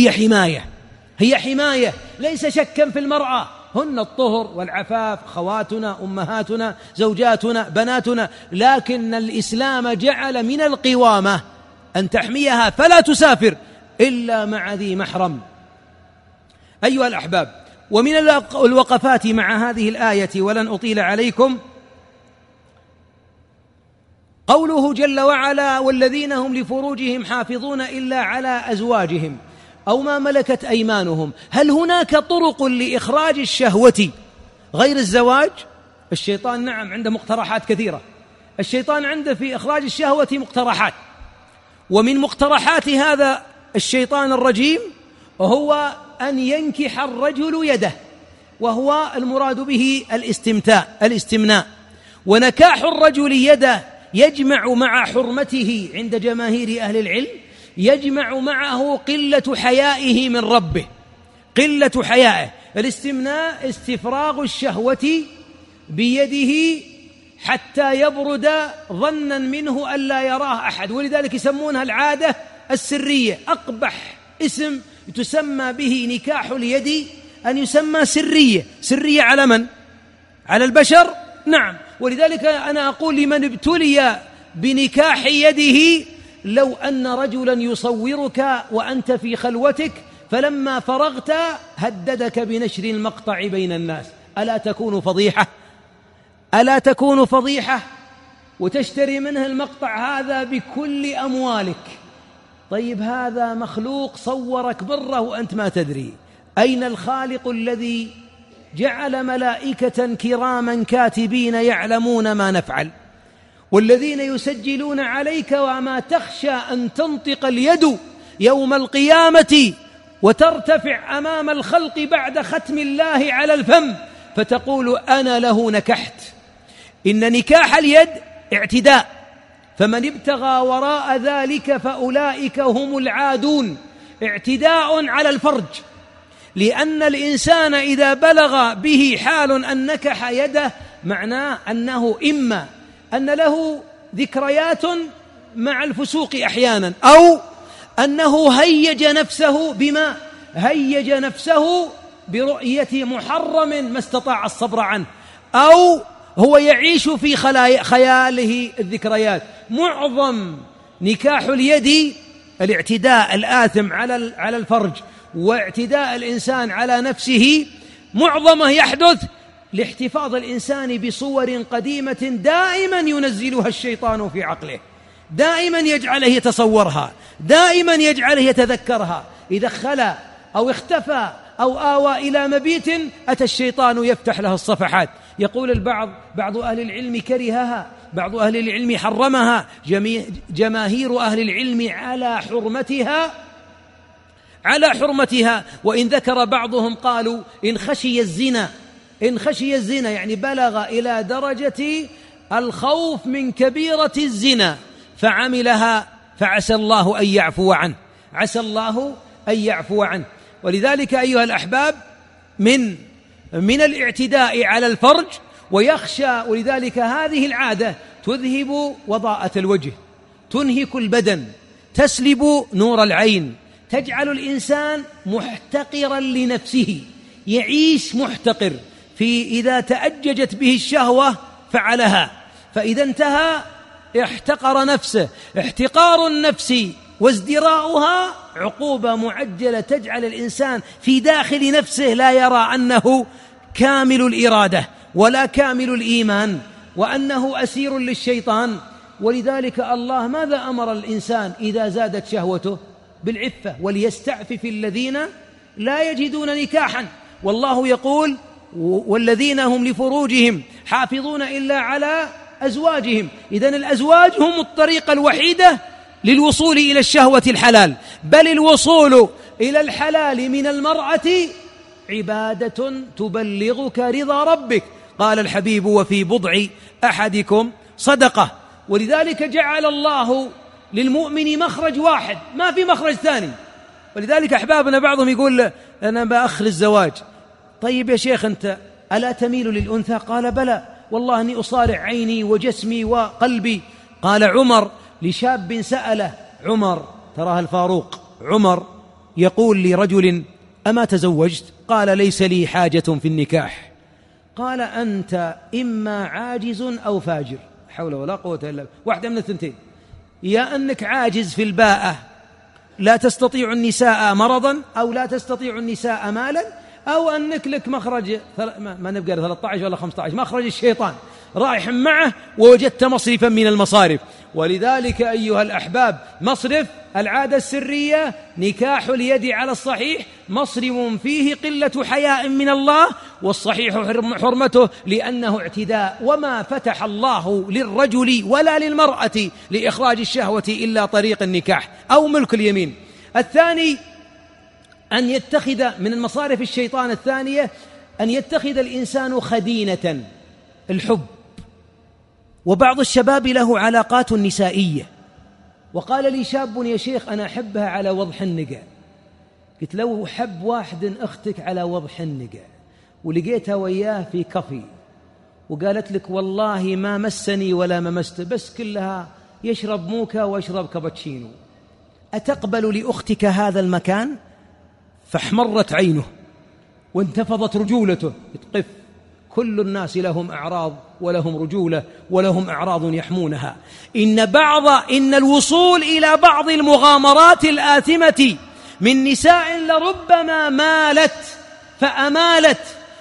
هي حماية ليس شكا في المرأة، هن الطهر والعفاف، خواتنا، أمهاتنا، زوجاتنا، بناتنا. لكن الإسلام جعل من القوامة أن تحميها فلا تسافر إلا مع ذي محرم. أيها الأحباب، ومن الوقفات مع هذه الآية ولن أطيل عليكم قوله جل وعلا: والذين هم لفروجهم حافظون إلا على أزواجهم أو ما ملكت أيمانهم. هل هناك طرق لإخراج الشهوة غير الزواج؟ الشيطان نعم عنده مقترحات كثيرة. الشيطان عنده في إخراج الشهوة مقترحات، ومن مقترحات هذا الشيطان الرجيم هو أن ينكح الرجل يده، وهو المراد به الاستمناء. ونكاح الرجل يده يجمع مع حرمته عند جماهير أهل العلم، يجمع معه قلة حيائه من ربه، قلة حيائه. الاستمناء استفراغ الشهوة بيده حتى يبرد ظنا منه ألا يراه أحد، ولذلك يسمونها العادة السرية. أقبح اسم تسمى به نكاح اليد أن يسمى سرية. سرية على من؟ على البشر؟ نعم. ولذلك أنا أقول لمن ابتلي بنكاح يده: لو أن رجلا يصورك وأنت في خلوتك فلما فرغت هددك بنشر المقطع بين الناس، ألا تكون فضيحة؟ ألا تكون فضيحة؟ وتشتري منه المقطع هذا بكل أموالك. طيب هذا مخلوق صورك بره وأنت ما تدري. أين الخالق الذي جعل ملائكة كراما كاتبين يعلمون ما نفعل، والذين يسجلون عليك وما تخشى أن تنطق اليد يوم القيامة وترتفع أمام الخلق بعد ختم الله على الفم فتقول: أنا له نكحت. إن نكاح اليد اعتداء، فمن ابتغى وراء ذلك فأولئك هم العادون. اعتداء على الفرج، لأن الإنسان إذا بلغ به حال أن نكح يده معناه أنه إما أن له ذكريات مع الفسوق أحيانا، أو أنه هيج نفسه بما هيج نفسه برؤية محرم ما استطاع الصبر عنه، أو هو يعيش في خياله الذكريات. معظم نكاح اليد الاعتداء الآثم على الفرج واعتداء الإنسان على نفسه، معظمه يحدث لاحتفاظ الإنسان بصور قديمة دائما ينزلها الشيطان في عقله، دائما يجعله يتصورها، دائما يجعله يتذكرها. إذا خلا أو اختفى أو آوى إلى مبيت أتى الشيطان يفتح له الصفحات. يقول بعض أهل العلم كرهها، بعض أهل العلم حرمها، جماهير أهل العلم على حرمتها. وإن ذكر بعضهم قالوا: إن خشي الزنا يعني بلغ إلى درجة الخوف من كبيرة الزنا فعملها فعسى الله أن يعفو عنه، عسى الله أن يعفو عنه. ولذلك أيها الأحباب من الاعتداء على الفرج ويخشى، ولذلك هذه العادة تذهب وضاءة الوجه، تنهك البدن، تسلب نور العين، تجعل الإنسان محتقرا لنفسه، يعيش محتقر. إذا تأججت به الشهوة فعلها، فإذا انتهى احتقر نفسه. احتقار النفس وازدراؤها عقوبة معجلة تجعل الإنسان في داخل نفسه لا يرى أنه كامل الإرادة ولا كامل الإيمان، وأنه أسير للشيطان. ولذلك الله ماذا أمر الإنسان إذا زادت شهوته؟ بالعفة، وليستعفف الذين لا يجدون نكاحا. والله يقول: والذين هم لفروجهم حافظون إلا على أزواجهم. إذن الأزواج هم الطريقة الوحيدة للوصول إلى الشهوة الحلال، بل الوصول إلى الحلال من المرأة عبادة تبلغك رضا ربك. قال الحبيب: وفي بضع أحدكم صدقة. ولذلك جعل الله للمؤمن مخرج واحد، ما في مخرج ثاني. ولذلك أحبابنا بعضهم يقول: أنا بأخر الزواج. طيب يا شيخ أنت ألا تميل للأنثى؟ قال: بلى والله أني أصارع عيني وجسمي وقلبي. قال عمر لشاب سأله، عمر تراها الفاروق، عمر يقول لرجل: أما تزوجت؟ قال: ليس لي حاجة في النكاح. قال: أنت إما عاجز أو فاجر، حول ولا قوة إلا بالله، واحدة من الثنتين، يا أنك عاجز في الباءة لا تستطيع النساء مرضا، أو لا تستطيع النساء مالا، أو أنك لك مخرج ما نبقى 13 ولا 15 مخرج الشيطان رايح معه ووجدت مصرفا من المصارف. ولذلك أيها الأحباب مصرف العادة السرية نكاح اليد على الصحيح مصرف فيه قلة حياء من الله، والصحيح حرمته لأنه اعتداء. وما فتح الله للرجل ولا للمرأة لإخراج الشهوة إلا طريق النكاح أو ملك اليمين. الثاني أن يتخذ من المصارف الشيطان الثانية أن يتخذ الإنسان خدينة الحب. وبعض الشباب له علاقات نسائية، وقال لي شاب يا شيخ أنا أحبها على وضح النقا. قلت لو حب واحد أختك على وضح النقا ولقيتها وياه في كافي وقالت لك والله ما مسني ولا ممست، بس كلها يشرب موكا ويشرب كابتشينو، أتقبل لأختك هذا المكان؟ فاحمرت عينه وانتفضت رجولته. قف، كل الناس لهم أعراض ولهم رجولة ولهم أعراض يحمونها. إن الوصول إلى بعض المغامرات الآثمة من نساء لربما مالت فأمالت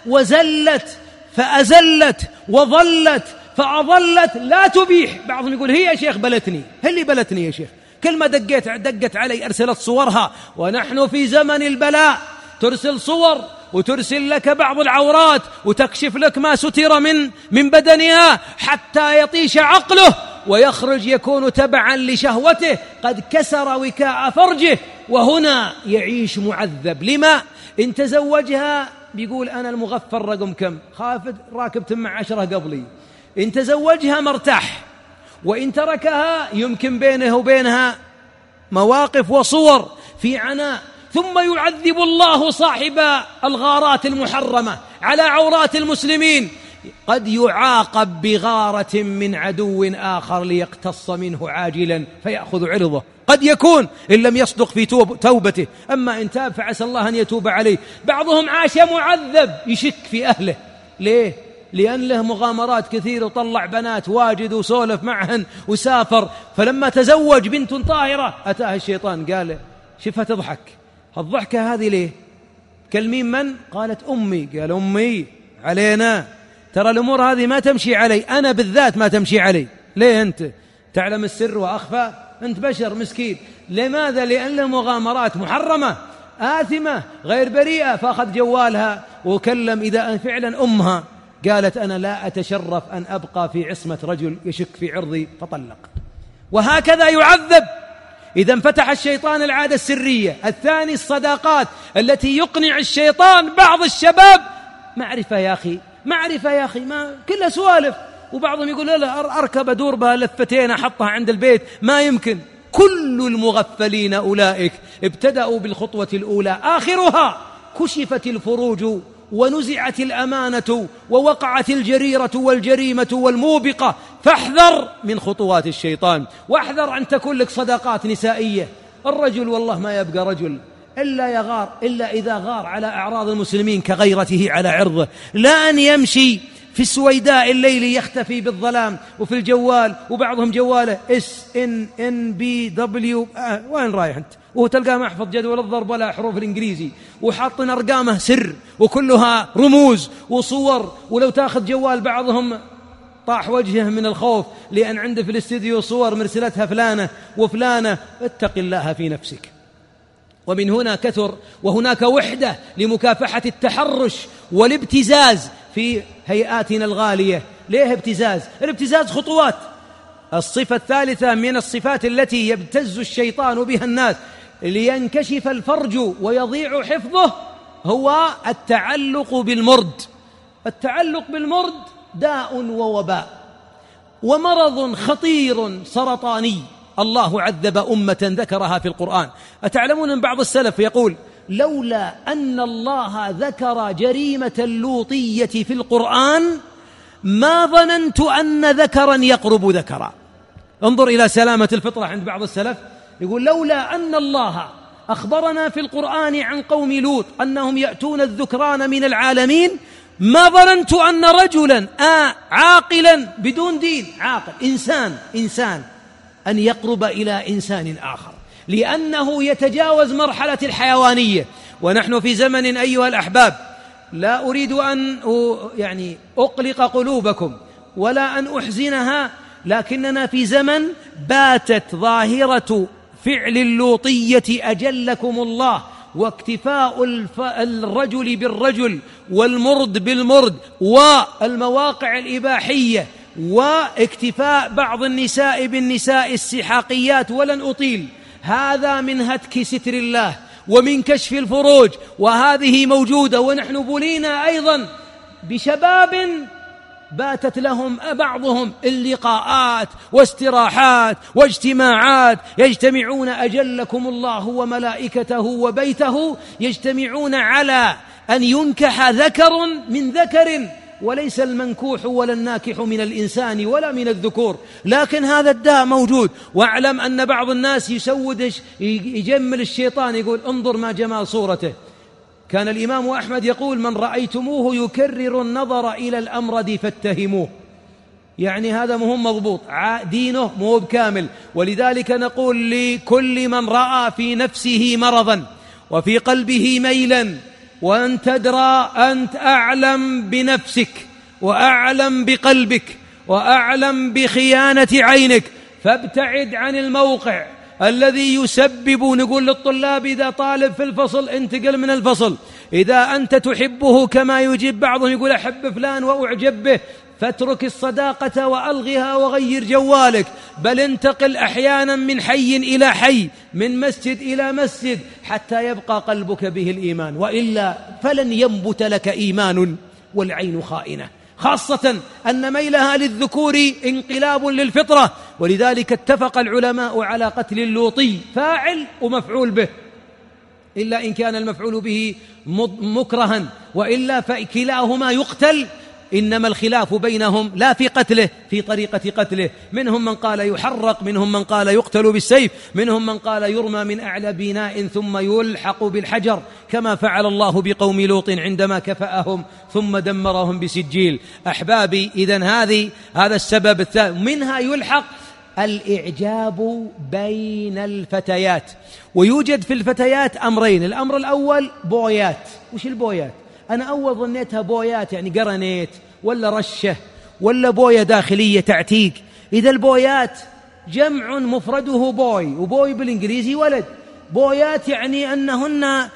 وزلت فأزلت وظلت فأظلت لا تبيح. بعضهم يقول هي يا شيخ بلتني، هل اللي بلتني يا شيخ؟ كل ما دقت علي أرسلت صورها. ونحن في زمن البلاء، ترسل صور وترسل لك بعض العورات وتكشف لك ما ستر من بدنها حتى يطيش عقله ويخرج يكون تبعا لشهوته، قد كسر وكاء فرجه، وهنا يعيش معذب. لما؟ إن تزوجها بيقول أنا المغفر رقم كم، خافت راكبت مع 10 قبلي. إن تزوجها مرتاح، وإن تركها يمكن بينه وبينها مواقف وصور في عناء. ثم يعذب الله صاحب الغارات المحرمة على عورات المسلمين، قد يعاقب بغارة من عدو آخر ليقتص منه عاجلا فيأخذ عرضه، قد يكون إن لم يصدق في توبته، أما إن تاب فعسى الله أن يتوب عليه. بعضهم عاش معذب يشك في أهله. ليه؟ لأن له مغامرات كثير وطلع بنات واجد وسولف معهن وسافر، فلما تزوج بنت طاهرة أتاه الشيطان قال شفها تضحك، الضحكة هذه ليه؟ كلمين من؟ قالت أمي. قال أمي علينا، ترى الأمور هذه ما تمشي علي، أنا بالذات ما تمشي علي. ليه أنت تعلم السر وأخفى؟ أنت بشر مسكين. لماذا؟ لأن له مغامرات محرمة آثمة غير بريئة. فأخذ جوالها وكلم إذا فعلا أمها، قالت أنا لا أتشرف أن أبقى في عصمة رجل يشك في عرضي، فطلق. وهكذا يعذب. إذا انفتح الشيطان العادة السرية. الثاني الصداقات التي يقنع الشيطان بعض الشباب، معرفة يا أخي، معرفة يا أخي، ما كلها سوالف. وبعضهم يقول لا أركب أدور بها لفتين أحطها عند البيت، ما يمكن. كل المغفلين أولئك ابتدأوا بالخطوة الأولى، آخرها كشفت الفروج ونزعت الأمانة ووقعت الجريرة والجريمة والموبقة. فاحذر من خطوات الشيطان، واحذر أن تكون لك صداقات نسائية. الرجل والله ما يبقى رجل إلا يغار، إلا إذا غار على أعراض المسلمين كغيرته على عرضه. لا أن يمشي في السويداء الليل يختفي بالظلام وفي الجوال، وبعضهم جواله SNNBW وين رايح أنت؟ وهو تلقاه محفظ جدول الضرب ولا حروف الإنجليزي، وحاطن أرقامه سر وكلها رموز وصور. ولو تأخذ جوال بعضهم طاح وجهه من الخوف لأن عنده في الاستديو صور مرسلتها فلانة وفلانة. اتق الله في نفسك. ومن هنا كثر وهناك وحدة لمكافحة التحرش والابتزاز في هيئاتنا الغالية. ليه ابتزاز؟ الابتزاز خطوات. الصفة الثالثة من الصفات التي يبتز الشيطان بها الناس لينكشف الفرج ويضيع حفظه هو التعلق بالمرد. التعلق بالمرد داء ووباء ومرض خطير سرطاني. الله عذب أمة ذكرها في القرآن. أتعلمون أن بعض السلف يقول لولا أن الله ذكر جريمة اللوطية في القرآن ما ظننت أن ذكرا يقرب ذكرا. انظر إلى سلامة الفطرة عند بعض السلف، يقول لولا أن الله أخبرنا في القرآن عن قوم لوط أنهم يأتون الذكران من العالمين ما ظننت أن رجلا عاقلا بدون دين، عاقل إنسان أن يقرب إلى إنسان آخر، لأنه يتجاوز مرحلة الحيوانية. ونحن في زمن أيها الأحباب لا أريد أن أقلق قلوبكم ولا أن أحزنها، لكننا في زمن باتت ظاهرة فعل اللوطية أجلكم الله، واكتفاء الرجل بالرجل والمرد بالمرد والمواقع الإباحية، واكتفاء بعض النساء بالنساء السحاقيات. ولن أطيل، هذا من هتك ستر الله ومن كشف الفروج، وهذه موجودة. ونحن بلينا أيضا بشباب باتت لهم بعضهم اللقاءات واستراحات واجتماعات، يجتمعون أجلكم الله وملائكته وبيته، يجتمعون على أن ينكح ذكر من ذكر، وليس المنكوح ولا الناكح من الإنسان ولا من الذكور، لكن هذا الداء موجود. واعلم أن بعض الناس يجمل الشيطان، يقول انظر ما جمال صورته. كان الإمام أحمد يقول من رأيتموه يكرر النظر إلى الأمرد فاتهموه، يعني هذا مهم مضبوط، دينه مو بكامل. ولذلك نقول لكل من رأى في نفسه مرضا وفي قلبه ميلا، وأن تدرى أنت أعلم بنفسك وأعلم بقلبك وأعلم بخيانة عينك، فابتعد عن الموقع الذي يسبب. نقول للطلاب إذا طالب في الفصل انتقل من الفصل، إذا أنت تحبه كما يجيب بعضهم يقول أحب فلان وأعجب به، فاترك الصداقة وألغها وغير جوالك، بل انتقل أحيانا من حي إلى حي، من مسجد إلى مسجد، حتى يبقى قلبك به الإيمان، وإلا فلن ينبت لك إيمان والعين خائنة، خاصة أن ميلها للذكور انقلاب للفطرة. ولذلك اتفق العلماء على قتل اللوطي فاعل ومفعول به، إلا إن كان المفعول به مكرها، وإلا فكلاهما يقتل، إنما الخلاف بينهم لا في قتله، في طريقة قتله. منهم من قال يحرق، منهم من قال يقتل بالسيف، منهم من قال يرمى من أعلى بناء ثم يلحق بالحجر، كما فعل الله بقوم لوط عندما كفأهم ثم دمرهم بسجيل. أحبابي، إذن هذا السبب الثاني، منها يلحق الإعجاب بين الفتيات. ويوجد في الفتيات أمرين، الأمر الأول بويات. وش البويات؟ أنا أول ظنيتها بويات يعني قرنيت ولا رشة ولا بوية داخلية تعتيق. إذا البويات جمع مفرده بوي، وبوي بالإنجليزي ولد. بويات يعني أنهن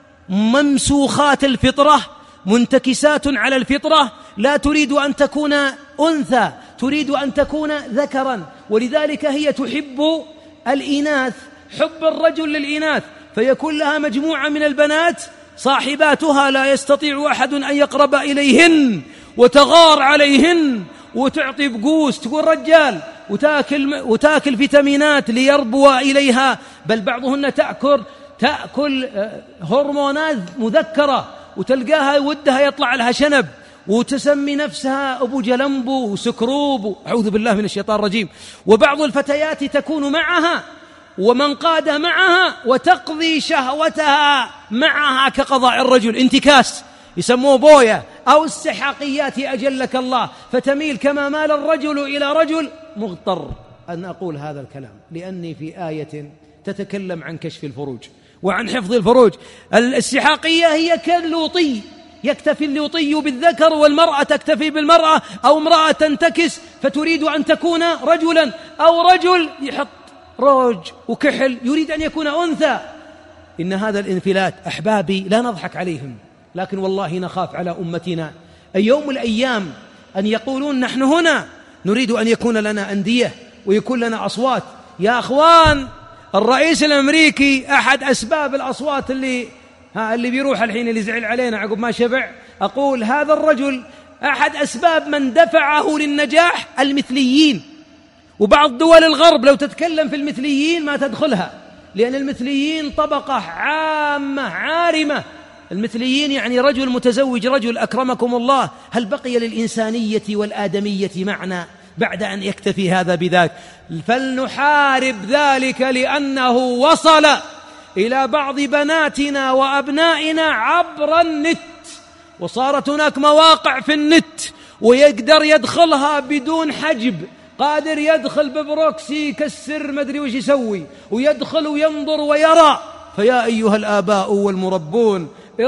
ممسوخات الفطرة، منتكسات على الفطرة، لا تريد أن تكون أنثى، تريد أن تكون ذكرا. ولذلك هي تحب الإناث، حب الرجل للإناث، فيكون لها مجموعة من البنات صاحباتها لا يستطيع أحد أن يقرب إليهن، وتغار عليهن وتعطي بقوس تقول رجال، وتاكل فيتامينات ليربو إليها، بل بعضهن تأكل هرمونات مذكرة، وتلقاها ودها يطلع لها شنب، وتسمي نفسها أبو جلمبو وسكروب، أعوذ بالله من الشيطان الرجيم. وبعض الفتيات تكون معها ومن قاد معها وتقضي شهوتها معها كقضاء الرجل، انتكاس يسموه بوية أو السحاقيات أجلك الله، فتميل كما مال الرجل إلى رجل. مضطر أن أقول هذا الكلام لأني في آية تتكلم عن كشف الفروج وعن حفظ الفروج. السحاقية هي كاللوطي، يكتفي اللوطي بالذكر، والمرأة تكتفي بالمرأة، أو امرأة تنتكس فتريد أن تكون رجلا، أو رجل يحط روج وكحل يريد أن يكون أنثى. إن هذا الانفلات أحبابي لا نضحك عليهم، لكن والله نخاف على أمتنا يوم الأيام أن يقولون نحن هنا نريد أن يكون لنا أندية ويكون لنا أصوات. يا أخوان، الرئيس الأمريكي أحد أسباب الأصوات اللي بيروح الحين، اللي زعل علينا عقب ما شبع، أقول هذا الرجل أحد أسباب من دفعه للنجاح المثليين. وبعض دول الغرب لو تتكلم في المثليين ما تدخلها، لأن المثليين طبقة عامة عارمة. المثليين يعني رجل متزوج رجل، أكرمكم الله، هل بقي للإنسانية والآدمية معنى بعد أن يكتفي هذا بذاك؟ فلنحارب ذلك، لأنه وصل إلى بعض بناتنا وأبنائنا عبر النت، وصارت هناك مواقع في النت ويقدر يدخلها بدون حجب، قادر يدخل ببروكسي يكسر مدري وش يسوي، ويدخل وينظر ويرى. فيا أيها الآباء والمربون،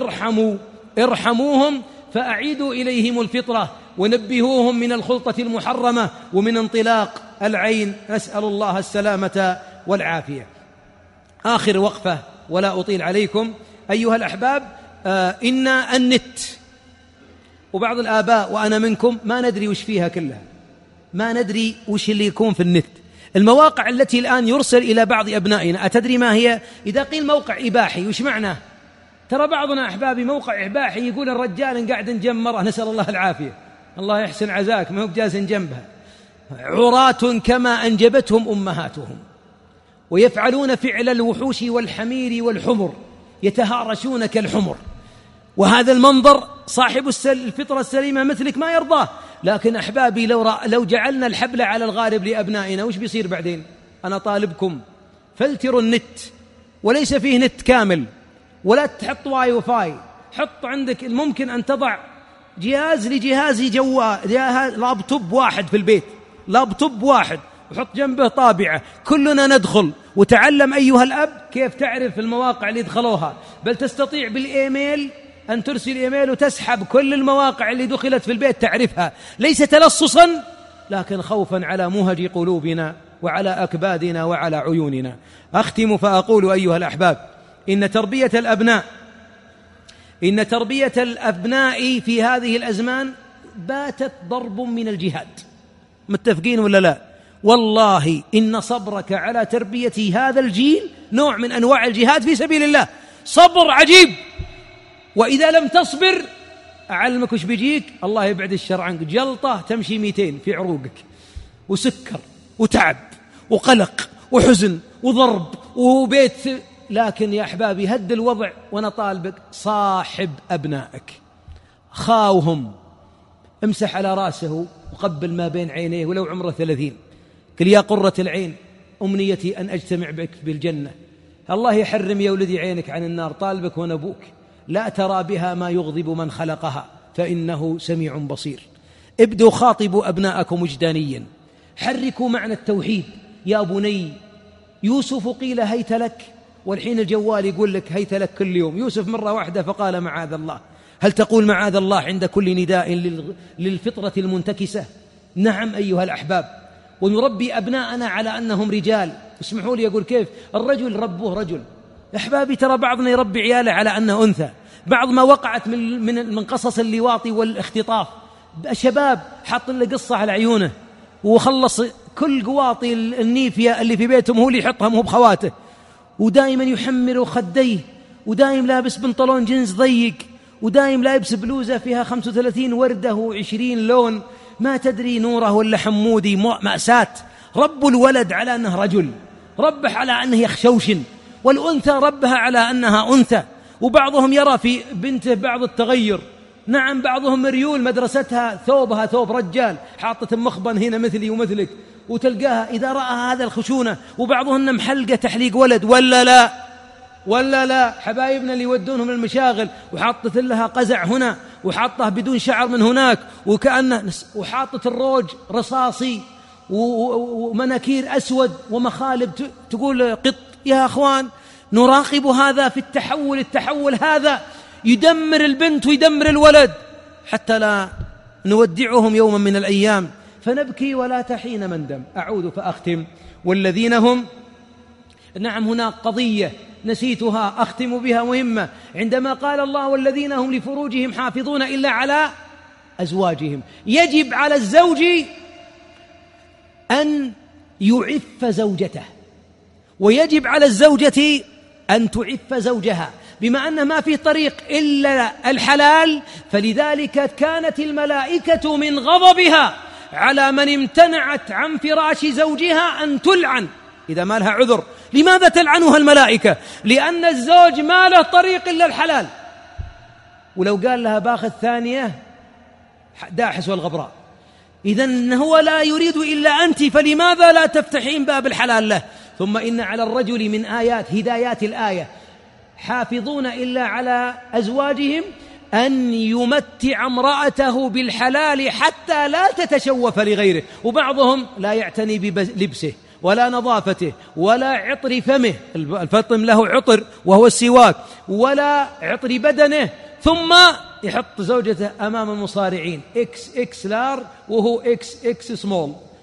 ارحموهم، فأعيدوا إليهم الفطرة، ونبهوهم من الخلطة المحرمة ومن انطلاق العين، نسأل الله السلامة والعافية. آخر وقفة ولا أطيل عليكم أيها الأحباب، إن النت، وبعض الآباء وأنا منكم ما ندري وش فيها كلها، ما ندري وش اللي يكون في النت. المواقع التي الآن يرسل إلى بعض أبنائنا أتدري ما هي؟ إذا قيل موقع إباحي وش معناه؟ ترى بعضنا أحبابي موقع إباحي يقول الرجال قاعد جنب مرة، نسأل الله العافية، الله يحسن عزاك، ما هو بجالس جنبها، عراة كما أنجبتهم أمهاتهم، ويفعلون فعل الوحوش والحمير والحمر، يتهارشون كالحمر. وهذا المنظر صاحب الفطرة السليمة مثلك ما يرضاه. لكن أحبابي لو جعلنا الحبل على الغارب لأبنائنا وش بيصير بعدين؟ أنا طالبكم فلتروا النت، وليس فيه نت كامل، ولا تحط واي فاي، حط عندك ممكن أن تضع جهاز لجهاز لابتوب واحد في البيت، لابتوب واحد، وحط جنبه طابعة، كلنا ندخل. وتعلم أيها الأب كيف تعرف المواقع اللي دخلوها، بل تستطيع بالإيميل أن ترسل إيميل وتسحب كل المواقع اللي دخلت في البيت، تعرفها، ليس تلصصا لكن خوفا على مهج قلوبنا وعلى أكبادنا وعلى عيوننا. أختم فأقول أيها الأحباب، إن تربية الأبناء في هذه الأزمان باتت ضرب من الجهاد، متفقين ولا لا؟ والله إن صبرك على تربية هذا الجيل نوع من أنواع الجهاد في سبيل الله، صبر عجيب. وإذا لم تصبر أعلمك وش بيجيك، الله يبعد الشر عنك، جلطة تمشي 200 في عروقك، وسكر وتعب وقلق وحزن وضرب وبيت. لكن يا أحبابي هد الوضع، وأنا طالبك صاحب أبنائك، خاوهم، امسح على راسه وقبل ما بين عينيه ولو عمره 30، قل يا قرة العين أمنيتي أن أجتمع بك بالجنة. الله يحرم يا ولدي عينك عن النار، طالبك ونبوك، لا ترى بها ما يغضب من خلقها فإنه سميع بصير. ابدوا خاطبوا أبناءكم وجدانيا، حركوا معنى التوحيد. يا بني يوسف قيل هيت لك، والحين الجوال يقول لك هيت لك كل يوم. يوسف مرة واحدة فقال معاذ الله. هل تقول معاذ الله عند كل نداء للفطرة المنتكسة؟ نعم أيها الأحباب، ونربي أبناءنا على أنهم رجال. اسمحوا لي يقول كيف الرجل ربه رجل. أحبابي ترى بعضنا يربي عياله على أنه أنثى. بعض ما وقعت من قصص اللواط والاختطاف، شباب حاط له قصة على عيونه وخلص كل قواطي النيفية اللي في بيتهم هو اللي يحطها مو بخواته، ودائما يحمر خديه، ودائم لابس بنطلون جنس ضيق، ودائم لابس بلوزة فيها 35 وردة و20 لون، ما تدري نوره ولا حمودي. مأساة. رب الولد على أنه رجل، ربه على أنه يخشوشن، والأنثى ربها على أنها أنثى. وبعضهم يرى في بنته بعض التغير. نعم بعضهم مريول، مدرستها ثوبها ثوب رجال، حاطة مخبن هنا مثلي ومثلك، وتلقاها إذا رأى هذا الخشونة. وبعضهن محلقة تحليق ولد ولا لا حبايبنا اللي يودونهم المشاغل، وحاطة لها قزع هنا، وحاطه بدون شعر من هناك، وكأنه وحاطة الروج رصاصي ومناكير أسود ومخالب تقول قط. يا أخوان نراقب هذا في التحول هذا يدمر البنت ويدمر الولد، حتى لا نودعهم يوما من الأيام فنبكي ولا تحين مندم. أعود فأختم. والذين هم، نعم هناك قضية نسيتها أختم بها مهمة، عندما قال الله والذين هم لفروجهم حافظون إلا على أزواجهم. يجب على الزوج أن يعف زوجته، ويجب على الزوجة أن تعف زوجها، بما أن ما فيه طريق إلا الحلال. فلذلك كانت الملائكة من غضبها على من امتنعت عن فراش زوجها أن تلعن إذا ما لها عذر. لماذا تلعنها الملائكة؟ لأن الزوج ما له طريق إلا الحلال، ولو قال لها باخذ ثانية داحس والغبراء. إذن هو لا يريد إلا أنت، فلماذا لا تفتحين باب الحلال له؟ ثم إن على الرجل من آيات هدايات الآية حافظون إلا على أزواجهم أن يمتع امرأته بالحلال حتى لا تتشوف لغيره. وبعضهم لا يعتني بلبسه ولا نظافته ولا عطر فمه، الفطم له عطر وهو السواك، ولا عطر بدنه، ثم يحط زوجته أمام المصارعين إكس لار وهو إكس سمول،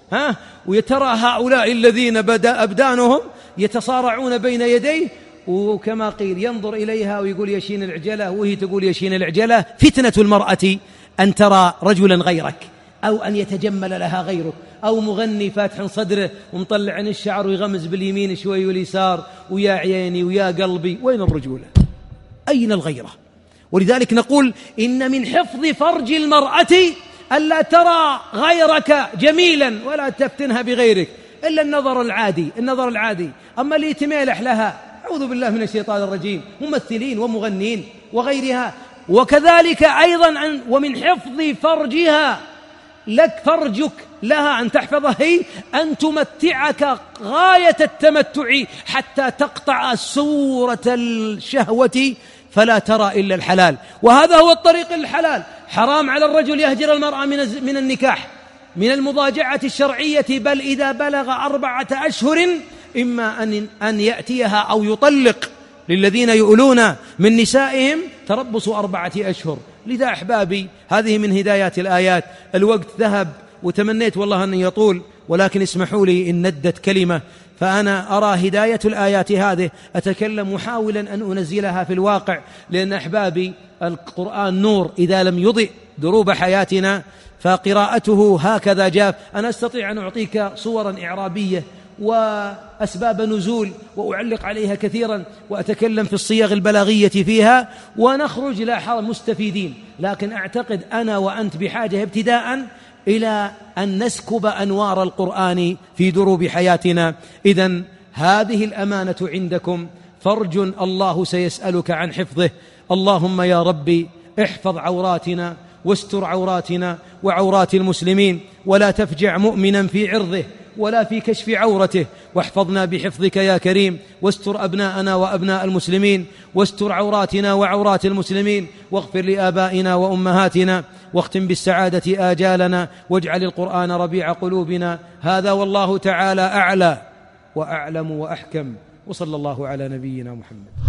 ويترى هؤلاء الذين بدأ أبدانهم يتصارعون بين يديه، وكما قيل ينظر إليها ويقول يشين العجلة، وهي تقول يشين العجلة. فتنة المرأة أن ترى رجلا غيرك، أو أن يتجمل لها غيرك، أو مغني فاتح صدره ومطلع عن الشعر ويغمز باليمين شوي واليسار، ويا عيني ويا قلبي. وين الرجولة؟ أين الغيرة؟ ولذلك نقول إن من حفظ فرج المرأة ألا ترى غيرك جميلا ولا تفتنها بغيرك إلا النظر العادي. أما اللي يتميلح لها، أعوذ بالله من الشيطان الرجيم، ممثلين ومغنين وغيرها. وكذلك أيضا ومن حفظ فرجها لك، فرجك لها أن تحفظه هي، أن تمتعك غاية التمتع حتى تقطع سورة الشهوة فلا ترى إلا الحلال. وهذا هو الطريق الحلال. حرام على الرجل يهجر المرأة من النكاح، من المضاجعة الشرعية، بل إذا بلغ 4 أشهر إما أن يأتيها أو يطلق. للذين يؤلون من نسائهم تربص 4 أشهر. لذا أحبابي هذه من هدايات الآيات. الوقت ذهب وتمنيت والله أن يطول، ولكن اسمحوا لي إن ندت كلمة. فأنا أرى هداية الآيات هذه أتكلم محاولا أن أنزلها في الواقع، لأن أحبابي القرآن نور إذا لم يضئ دروب حياتنا فقراءته هكذا جاف. أنا أستطيع أن أعطيك صورا إعرابية وأسباب نزول وأعلق عليها كثيرا وأتكلم في الصيغ البلاغية فيها ونخرج لا حرج مستفيدين، لكن أعتقد أنا وأنت بحاجة ابتداء إلى أن نسكب أنوار القرآن في دروب حياتنا. إذن هذه الأمانة عندكم، فرج الله سيسألك عن حفظه. اللهم يا ربي احفظ عوراتنا واستر عوراتنا وعورات المسلمين، ولا تفجع مؤمنا في عرضه ولا في كشف عورته، واحفظنا بحفظك يا كريم، واستر أبناءنا وأبناء المسلمين، واستر عوراتنا وعورات المسلمين، واغفر لآبائنا وأمهاتنا، واختم بالسعادة آجالنا، واجعل القرآن ربيع قلوبنا. هذا والله تعالى أعلى وأعلم وأحكم، وصلى الله على نبينا محمد.